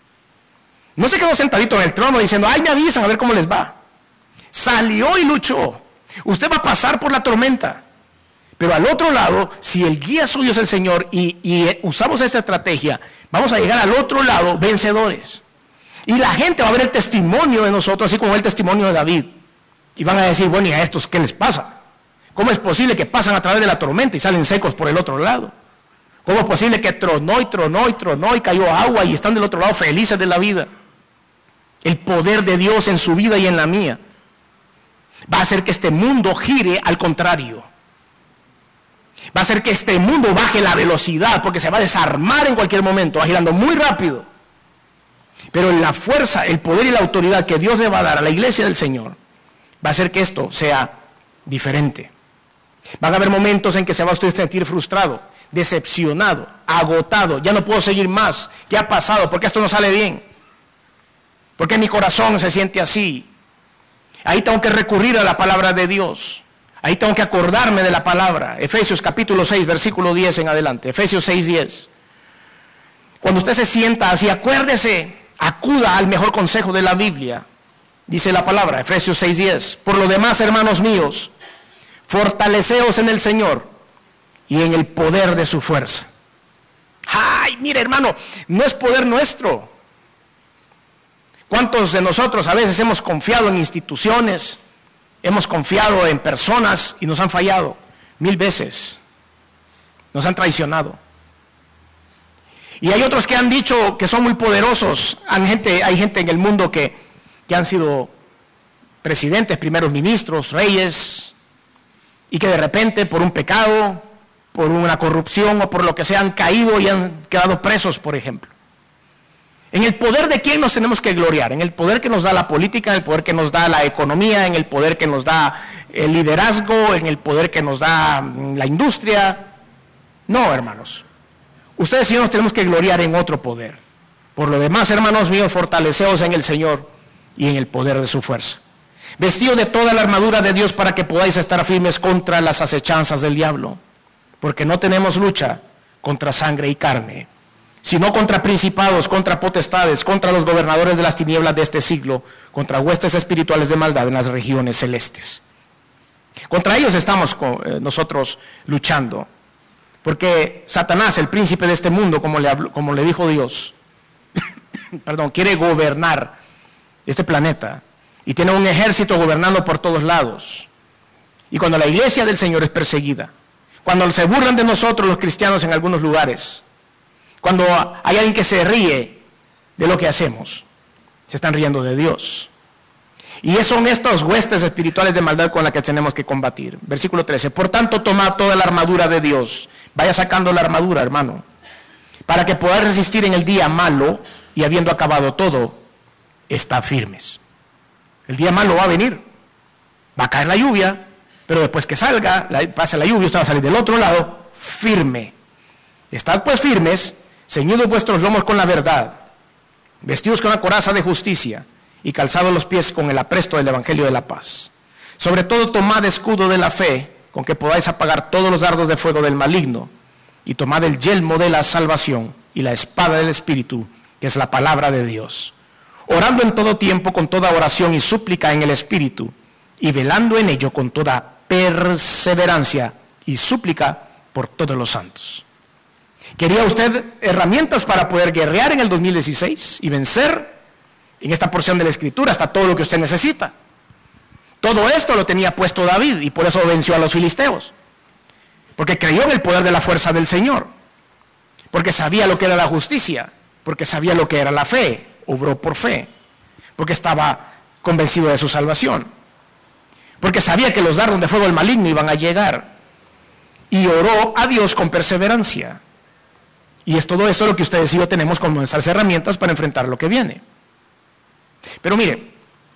No se quedó sentadito en el trono diciendo, me avisan a ver cómo les va. Salió y luchó. Usted va a pasar por la tormenta, pero al otro lado, si el guía suyo es el Señor y usamos esta estrategia, vamos a llegar al otro lado vencedores. Y la gente va a ver el testimonio de nosotros, así como el testimonio de David. Y van a decir, bueno, ¿y a estos qué les pasa? ¿Cómo es posible que pasan a través de la tormenta y salen secos por el otro lado? ¿Cómo es posible que tronó y tronó y tronó y cayó agua y están del otro lado felices de la vida? El poder de Dios en su vida y en la mía va a hacer que este mundo gire al contrario. Va a hacer que este mundo baje la velocidad, porque se va a desarmar en cualquier momento, va girando muy rápido. Pero la fuerza, el poder y la autoridad que Dios le va a dar a la iglesia del Señor va a hacer que esto sea diferente. Van a haber momentos en que se va a usted sentir frustrado, decepcionado, agotado. Ya no puedo seguir más. ¿Qué ha pasado? ¿Por qué esto no sale bien? ¿Por qué mi corazón se siente así? Ahí tengo que recurrir a la palabra de Dios. Ahí tengo que acordarme de la palabra. Efesios capítulo 6, versículo 10 en adelante. Efesios 6, 10. Cuando usted se sienta así, acuérdese, acuda al mejor consejo de la Biblia. Dice la palabra, Efesios 6, 10. Por lo demás, hermanos míos, fortaleceos en el Señor y en el poder de su fuerza. Ay, mire hermano, no es poder nuestro. ¿Cuántos de nosotros a veces hemos confiado en instituciones, hemos confiado en personas y nos han fallado? 1000 veces. Nos han traicionado. Y hay otros que han dicho que son muy poderosos. Hay gente en el mundo que han sido presidentes, primeros ministros, reyes, y que de repente por un pecado, por una corrupción o por lo que sea han caído y han quedado presos, por ejemplo. ¿En el poder de quién nos tenemos que gloriar? ¿En el poder que nos da la política, en el poder que nos da la economía, en el poder que nos da el liderazgo, en el poder que nos da la industria? No, hermanos. Ustedes y yo nos tenemos que gloriar en otro poder. Por lo demás, hermanos míos, fortaleceos en el Señor y en el poder de su fuerza. Vestidos de toda la armadura de Dios para que podáis estar firmes contra las acechanzas del diablo. Porque no tenemos lucha contra sangre y carne, sino contra principados, contra potestades, contra los gobernadores de las tinieblas de este siglo, contra huestes espirituales de maldad en las regiones celestes. Contra ellos estamos nosotros luchando, porque Satanás, el príncipe de este mundo, como le dijo Dios, perdón, quiere gobernar este planeta y tiene un ejército gobernando por todos lados. Y cuando la iglesia del Señor es perseguida, cuando se burlan de nosotros los cristianos en algunos lugares, cuando hay alguien que se ríe de lo que hacemos, se están riendo de Dios. Y son estas huestes espirituales de maldad con las que tenemos que combatir. Versículo 13. Por tanto, tomad toda la armadura de Dios. Vaya sacando la armadura, hermano, para que podáis resistir en el día malo y habiendo acabado todo, está firmes. El día malo va a venir. Va a caer la lluvia, pero después que salga, pase la lluvia, usted va a salir del otro lado firme. Estad pues firmes, ceñidos vuestros lomos con la verdad, vestidos con la coraza de justicia y calzados los pies con el apresto del evangelio de la paz. Sobre todo tomad escudo de la fe, con que podáis apagar todos los dardos de fuego del maligno, y tomad el yelmo de la salvación y la espada del Espíritu, que es la palabra de Dios, orando en todo tiempo con toda oración y súplica en el Espíritu, y velando en ello con toda perseverancia y súplica por todos los santos. ¿Quería usted herramientas para poder guerrear en el 2016 y vencer? En esta porción de la Escritura está todo lo que usted necesita. Todo esto lo tenía puesto David y por eso venció a los filisteos. Porque creyó en el poder de la fuerza del Señor. Porque sabía lo que era la justicia. Porque sabía lo que era la fe. obró por fe, porque estaba convencido de su salvación, porque sabía que los dardos de fuego del maligno iban a llegar, y oró a Dios con perseverancia. Y es todo eso lo que ustedes y yo tenemos como nuestras herramientas para enfrentar lo que viene. Pero mire,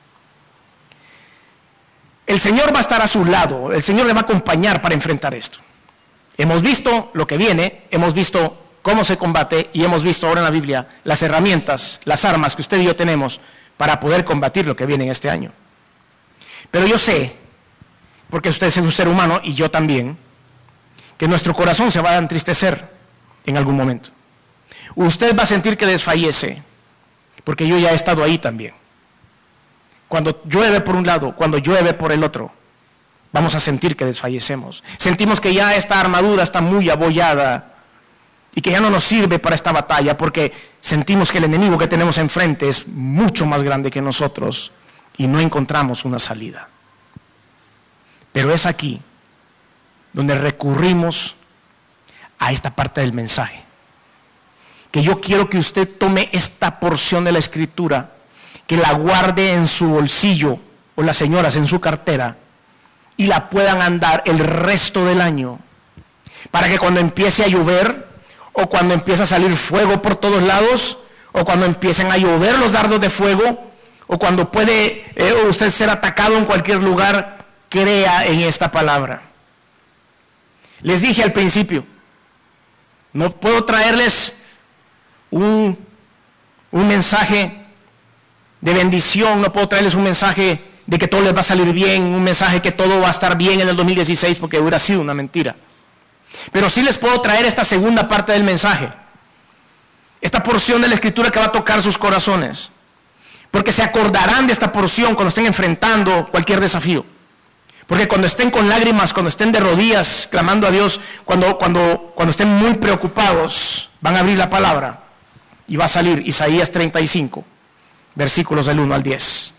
el Señor va a estar a su lado, el Señor le va a acompañar para enfrentar esto. Hemos visto lo que viene, hemos visto cómo se combate y hemos visto ahora en la Biblia las herramientas, las armas que usted y yo tenemos para poder combatir lo que viene en este año. Pero yo sé, porque usted es un ser humano y yo también, que nuestro corazón se va a entristecer en algún momento. Usted va a sentir que desfallece, porque yo ya he estado ahí también. Cuando llueve por un lado, cuando llueve por el otro, vamos a sentir que desfallecemos. Sentimos que ya esta armadura está muy abollada y que ya no nos sirve para esta batalla, porque sentimos que el enemigo que tenemos enfrente es mucho más grande que nosotros y no encontramos una salida. Pero es aquí donde recurrimos a esta parte del mensaje, que yo quiero que usted tome esta porción de la Escritura, que la guarde en su bolsillo, o las señoras en su cartera, y la puedan andar el resto del año, para que cuando empiece a llover, o cuando empiece a salir fuego por todos lados, o cuando empiecen a llover los dardos de fuego, o cuando puede usted ser atacado en cualquier lugar, crea en esta palabra. Les dije al principio, no puedo traerles un mensaje de bendición, no puedo traerles un mensaje de que todo les va a salir bien, un mensaje que todo va a estar bien en el 2016, porque hubiera sido una mentira. Pero sí les puedo traer esta segunda parte del mensaje, esta porción de la Escritura que va a tocar sus corazones, porque se acordarán de esta porción cuando estén enfrentando cualquier desafío. Porque cuando estén con lágrimas, cuando estén de rodillas clamando a Dios, cuando estén muy preocupados, van a abrir la palabra y va a salir Isaías 35, versículos del 1 al 10.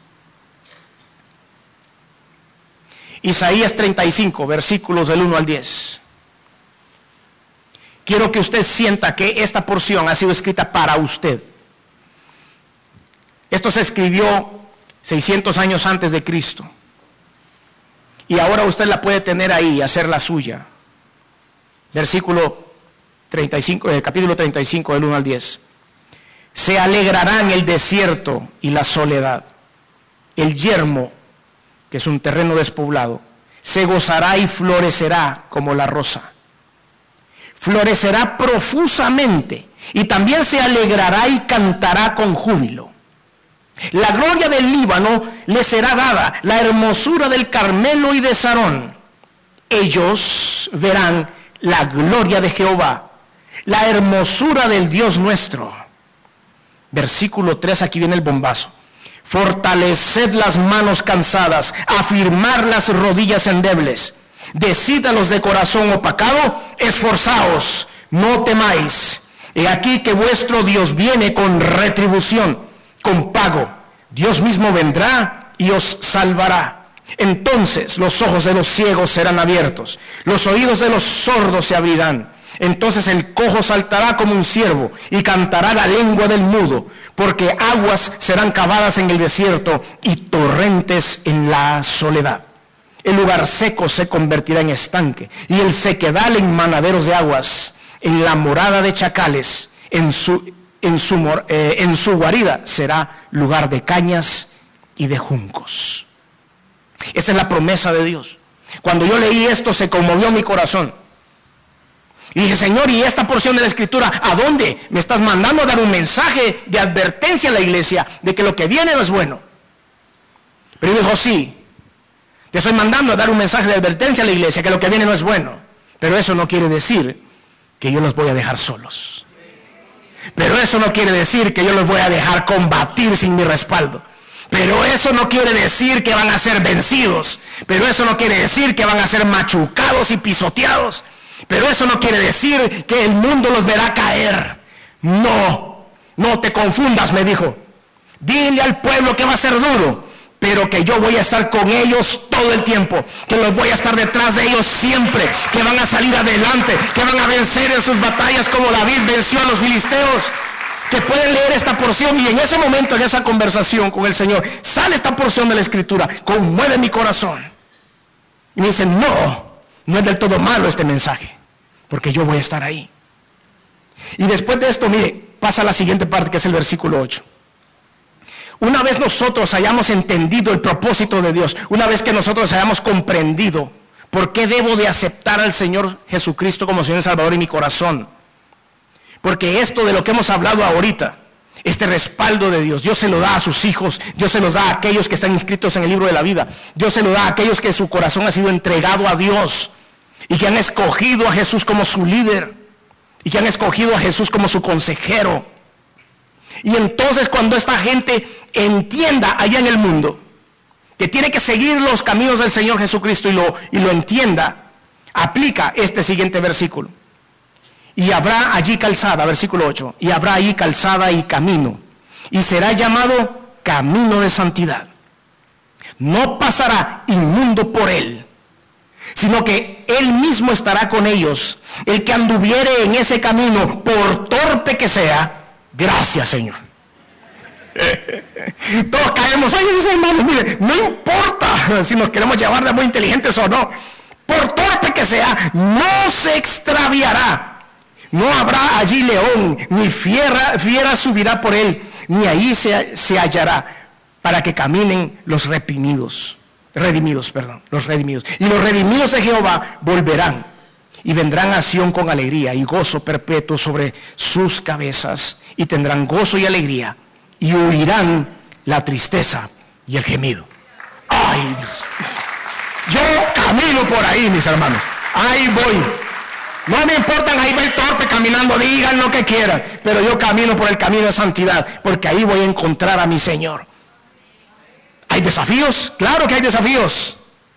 Isaías 35, versículos del 1 al 10. Quiero que usted sienta que esta porción ha sido escrita para usted. Esto se escribió 600 años antes de Cristo. Y ahora usted la puede tener ahí y hacerla suya. Versículo 35, capítulo 35, del 1 al 10. Se alegrarán el desierto y la soledad. El yermo, que es un terreno despoblado, se gozará y florecerá como la rosa. Florecerá profusamente y también se alegrará y cantará con júbilo. La gloria del Líbano le será dada, la hermosura del Carmelo y de Sarón. Ellos verán la gloria de Jehová, la hermosura del Dios nuestro. Versículo 3, aquí viene el bombazo. Fortaleced las manos cansadas, afirmar las rodillas endebles. Decid a los de corazón opacado, esforzaos, no temáis. He aquí que vuestro Dios viene con retribución, con pago. Dios mismo vendrá y os salvará. Entonces los ojos de los ciegos serán abiertos, los oídos de los sordos se abrirán. Entonces el cojo saltará como un ciervo y cantará la lengua del mudo, porque aguas serán cavadas en el desierto y torrentes en la soledad. El lugar seco se convertirá en estanque y el sequedal en manaderos de aguas. En la morada de chacales, en su guarida será lugar de cañas y de juncos. Esa es la promesa de Dios. Cuando yo leí esto se conmovió mi corazón. Y dije, Señor, ¿y esta porción de la Escritura a dónde? Me estás mandando a dar un mensaje de advertencia a la iglesia de que lo que viene no es bueno. Pero él dijo, sí, te estoy mandando a dar un mensaje de advertencia a la iglesia que lo que viene no es bueno. Pero eso no quiere decir que yo los voy a dejar solos. Pero eso no quiere decir que yo los voy a dejar combatir sin mi respaldo. Pero eso no quiere decir que van a ser vencidos. Pero eso no quiere decir que van a ser machucados y pisoteados. Pero eso no quiere decir que el mundo los verá caer. No, no te confundas, me dijo. Dile al pueblo que va a ser duro, pero que yo voy a estar con ellos todo el tiempo, que los voy a estar detrás de ellos siempre, que van a salir adelante, que van a vencer en sus batallas como David venció a los filisteos. que pueden leer esta porción y en ese momento, en esa conversación con el Señor, sale esta porción de la Escritura, conmueve mi corazón. Y me dicen, no es del todo malo este mensaje, porque yo voy a estar ahí. Y después de esto, mire, pasa la siguiente parte, que es el versículo 8. Una vez nosotros hayamos entendido el propósito de Dios, una vez que nosotros hayamos comprendido por qué debo de aceptar al Señor Jesucristo como Señor y Salvador en mi corazón, porque esto de lo que hemos hablado ahorita, este respaldo de Dios se lo da a sus hijos, Dios se los da a aquellos que están inscritos en el libro de la vida, Dios se lo da a aquellos que su corazón ha sido entregado a Dios y que han escogido a Jesús como su líder y que han escogido a Jesús como su consejero. Y entonces cuando esta gente entienda allá en el mundo que tiene que seguir los caminos del Señor Jesucristo y lo entienda, aplica este siguiente versículo. Y habrá allí calzada, versículo 8, y habrá allí calzada y camino, y será llamado camino de santidad. No pasará inmundo por él, sino que él mismo estará con ellos. El que anduviere en ese camino, por torpe que sea, gracias, Señor. Todos caemos, ay, mis hermanos, mire, no importa si nos queremos llamar de muy inteligentes o no, por torpe que sea, no se extraviará. No habrá allí león, ni fiera subirá por él, ni ahí se hallará, para que caminen los redimidos. Y los redimidos de Jehová volverán y vendrán a Sión con alegría y gozo perpetuo sobre sus cabezas, y tendrán gozo y alegría, y huirán la tristeza y el gemido. Ay, yo camino por ahí, mis hermanos, ahí voy. No me importan, ahí va el torpe caminando, digan lo que quieran, pero yo camino por el camino de santidad, porque ahí voy a encontrar a mi Señor. ¿Hay desafíos? Claro que hay desafíos,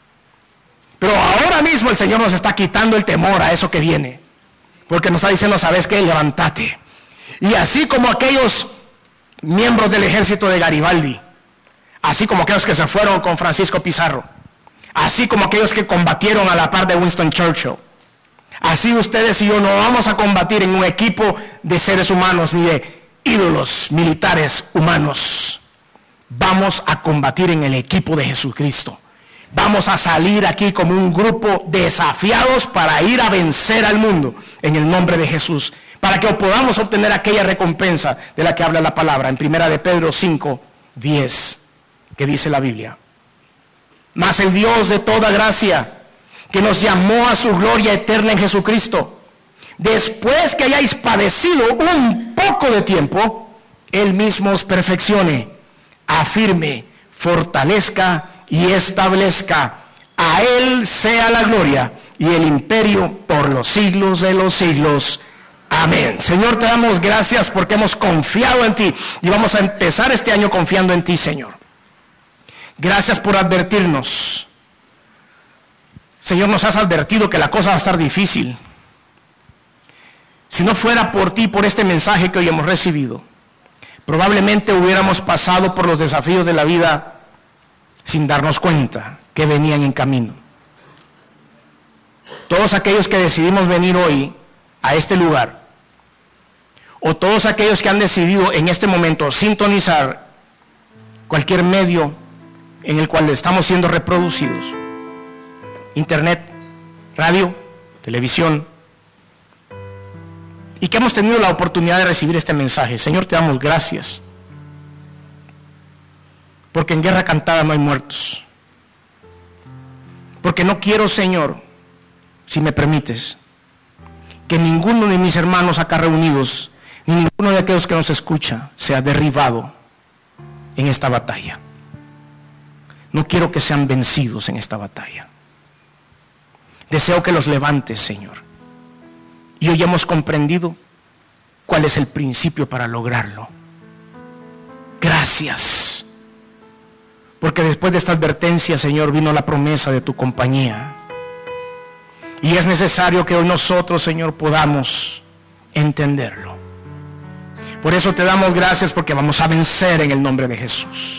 pero ahora mismo el Señor nos está quitando el temor a eso que viene, porque nos está diciendo, ¿sabes qué? Levántate. Y así como aquellos miembros del ejército de Garibaldi, así como aquellos que se fueron con Francisco Pizarro, así como aquellos que combatieron a la par de Winston Churchill, así ustedes y yo no vamos a combatir en un equipo de seres humanos ni de ídolos militares humanos. Vamos a combatir en el equipo de Jesucristo. Vamos a salir aquí como un grupo desafiados para ir a vencer al mundo en el nombre de Jesús, para que podamos obtener aquella recompensa de la que habla la palabra en 1 de Pedro 5:10, que dice la Biblia: mas el Dios de toda gracia, que nos llamó a su gloria eterna en Jesucristo, después que hayáis padecido un poco de tiempo, Él mismo os perfeccione, afirme, fortalezca y establezca. A Él sea la gloria y el imperio por los siglos de los siglos. Amén. Señor, te damos gracias porque hemos confiado en ti y vamos a empezar este año confiando en ti, Señor. Gracias por advertirnos. Señor, nos has advertido que la cosa va a estar difícil. Si no fuera por ti, por este mensaje que hoy hemos recibido, probablemente hubiéramos pasado por los desafíos de la vida sin darnos cuenta que venían en camino. Todos aquellos que decidimos venir hoy a este lugar, o todos aquellos que han decidido en este momento sintonizar cualquier medio en el cual estamos siendo reproducidos, internet, radio, televisión, y que hemos tenido la oportunidad de recibir este mensaje, Señor, te damos gracias, porque en guerra cantada no hay muertos, porque no quiero, Señor, si me permites, que ninguno de mis hermanos acá reunidos, ni ninguno de aquellos que nos escucha, sea derribado en esta batalla. No quiero que sean vencidos en esta batalla. Deseo que los levantes, Señor. Y hoy hemos comprendido cuál es el principio para lograrlo. Gracias. Porque después de esta advertencia, Señor, vino la promesa de tu compañía. Y es necesario que hoy nosotros, Señor, podamos entenderlo. Por eso te damos gracias, porque vamos a vencer en el nombre de Jesús.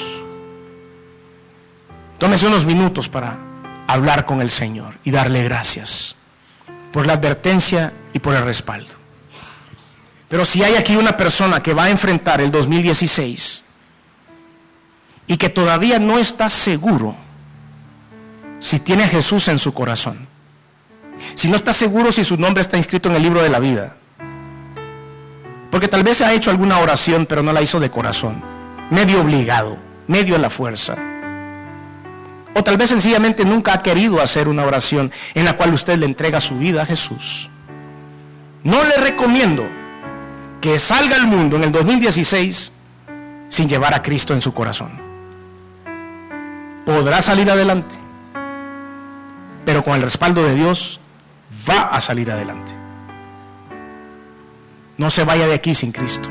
Tómese unos minutos para hablar con el Señor y darle gracias por la advertencia y por el respaldo. Pero si hay aquí una persona que va a enfrentar el 2016 y que todavía no está seguro si tiene a Jesús en su corazón, si no está seguro si su nombre está inscrito en el libro de la vida, porque tal vez ha hecho alguna oración pero no la hizo de corazón, medio obligado, medio a la fuerza, o tal vez sencillamente nunca ha querido hacer una oración en la cual usted le entrega su vida a Jesús, no le recomiendo que salga al mundo en el 2016 sin llevar a Cristo en su corazón. Podrá salir adelante, pero con el respaldo de Dios va a salir adelante. No se vaya de aquí sin Cristo.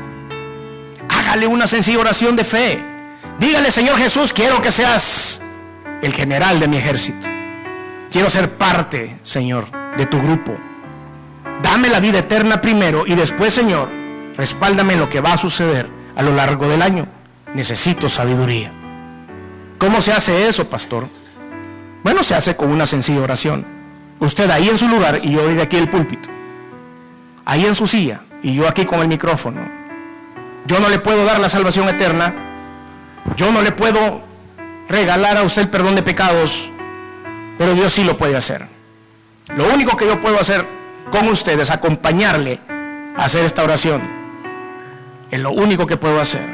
Hágale una sencilla oración de fe. Dígale: Señor Jesús, quiero que seas el general de mi ejército. Quiero ser parte, Señor, de tu grupo. Dame la vida eterna primero y después, Señor, respáldame en lo que va a suceder a lo largo del año. Necesito sabiduría. ¿Cómo se hace eso, pastor? Bueno, se hace con una sencilla oración. Usted ahí en su lugar y yo desde aquí el púlpito. Ahí en su silla y yo aquí con el micrófono. Yo no le puedo dar la salvación eterna. Yo no le puedo regalar a usted el perdón de pecados, pero Dios sí lo puede hacer. Lo único que yo puedo hacer con usted es acompañarle a hacer esta oración. Es lo único que puedo hacer.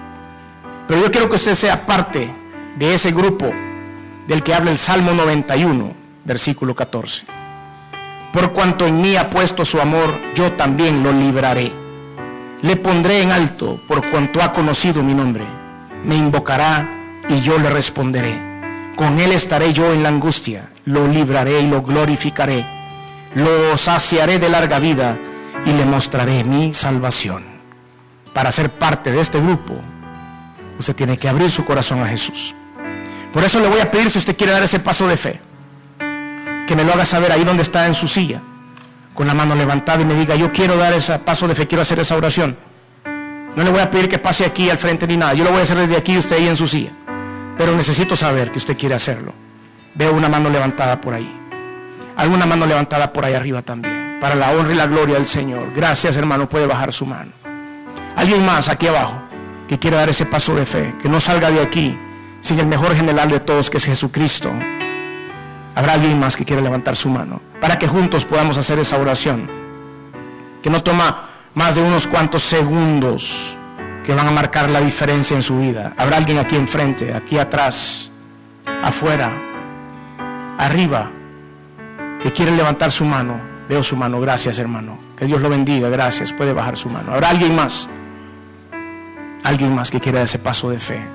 Pero yo quiero que usted sea parte de ese grupo del que habla el Salmo 91, versículo 14. Por cuanto en mí ha puesto su amor, yo también lo libraré. Le pondré en alto por cuanto ha conocido mi nombre. Me invocará y yo le responderé. Con él estaré yo en la angustia. Lo libraré y lo glorificaré. Lo saciaré de larga vida y le mostraré mi salvación. Para ser parte de este grupo, usted tiene que abrir su corazón a Jesús. Por eso le voy a pedir, si usted quiere dar ese paso de fe, que me lo haga saber ahí donde está en su silla, con la mano levantada, y me diga: yo quiero dar ese paso de fe, quiero hacer esa oración. No le voy a pedir que pase aquí al frente ni nada, yo lo voy a hacer desde aquí y usted ahí en su silla, pero necesito saber que usted quiere hacerlo. Veo una mano levantada por ahí, alguna mano levantada por ahí arriba también, para la honra y la gloria del Señor. Gracias, hermano, puede bajar su mano. Alguien más aquí abajo que quiera dar ese paso de fe, que no salga de aquí sin el mejor general de todos, que es Jesucristo. Habrá alguien más que quiera levantar su mano para que juntos podamos hacer esa oración, que no toma más de unos cuantos segundos, que van a marcar la diferencia en su vida. Habrá alguien aquí enfrente, aquí atrás, afuera, arriba, que quiere levantar su mano. Veo su mano. Gracias, hermano, que Dios lo bendiga. Gracias, puede bajar su mano. Habrá alguien más que quiera dar ese paso de fe.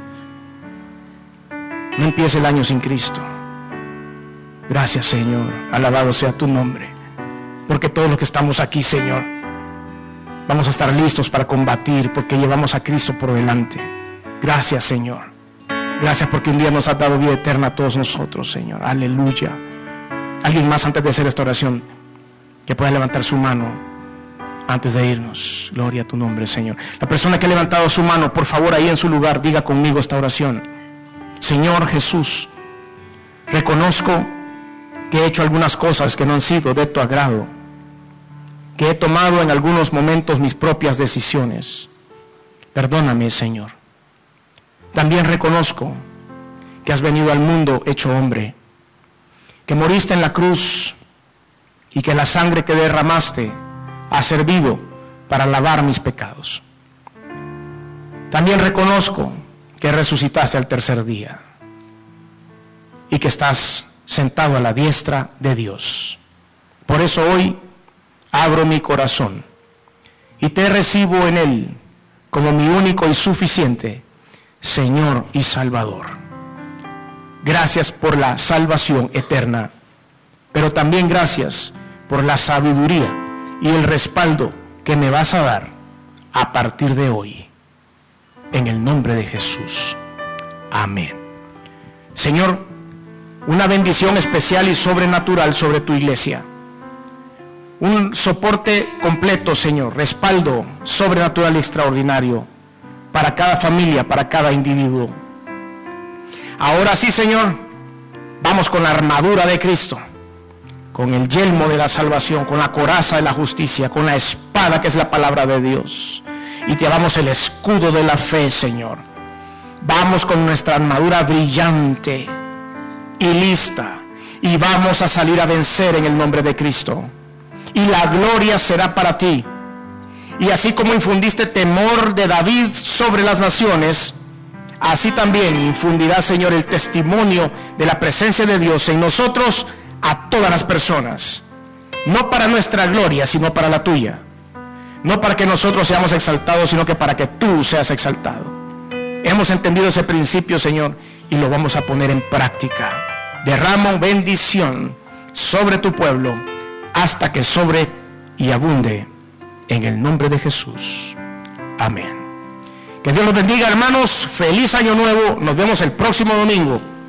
No empiece el año sin Cristo. Gracias, Señor, alabado sea tu nombre, porque todos los que estamos aquí, Señor, vamos a estar listos para combatir, porque llevamos a Cristo por delante. Gracias, Señor. Gracias porque un día nos has dado vida eterna a todos nosotros, Señor. Aleluya. Alguien más antes de hacer esta oración que pueda levantar su mano antes de irnos. Gloria a tu nombre, Señor. La persona que ha levantado su mano, por favor, ahí en su lugar, diga conmigo esta oración. Señor Jesús, reconozco que he hecho algunas cosas que no han sido de tu agrado, que he tomado en algunos momentos mis propias decisiones. Perdóname, Señor. También reconozco que has venido al mundo hecho hombre, que moriste en la cruz y que la sangre que derramaste ha servido para lavar mis pecados. También reconozco que resucitaste al tercer día y que estás sentado a la diestra de Dios. Por eso hoy abro mi corazón y te recibo en él como mi único y suficiente Señor y Salvador. Gracias por la salvación eterna, pero también gracias por la sabiduría y el respaldo que me vas a dar a partir de hoy. En el nombre de Jesús. Amén. Señor, una bendición especial y sobrenatural sobre tu iglesia. Un soporte completo, Señor, respaldo sobrenatural y extraordinario para cada familia, para cada individuo. Ahora sí, Señor, vamos con la armadura de Cristo, con el yelmo de la salvación, con la coraza de la justicia, con la espada que es la palabra de Dios. Y te damos el escudo de la fe, Señor. Vamos con nuestra armadura brillante y lista, y vamos a salir a vencer en el nombre de Cristo. Y la gloria será para ti. Y así como infundiste temor de David sobre las naciones, así también infundirá, Señor, el testimonio de la presencia de Dios en nosotros a todas las personas. No para nuestra gloria, sino para la tuya. No para que nosotros seamos exaltados, sino que para que tú seas exaltado. Hemos entendido ese principio, Señor, y lo vamos a poner en práctica. Derramo bendición sobre tu pueblo hasta que sobre y abunde, en el nombre de Jesús. Amén. Que Dios los bendiga, hermanos. Feliz año nuevo. Nos vemos el próximo domingo.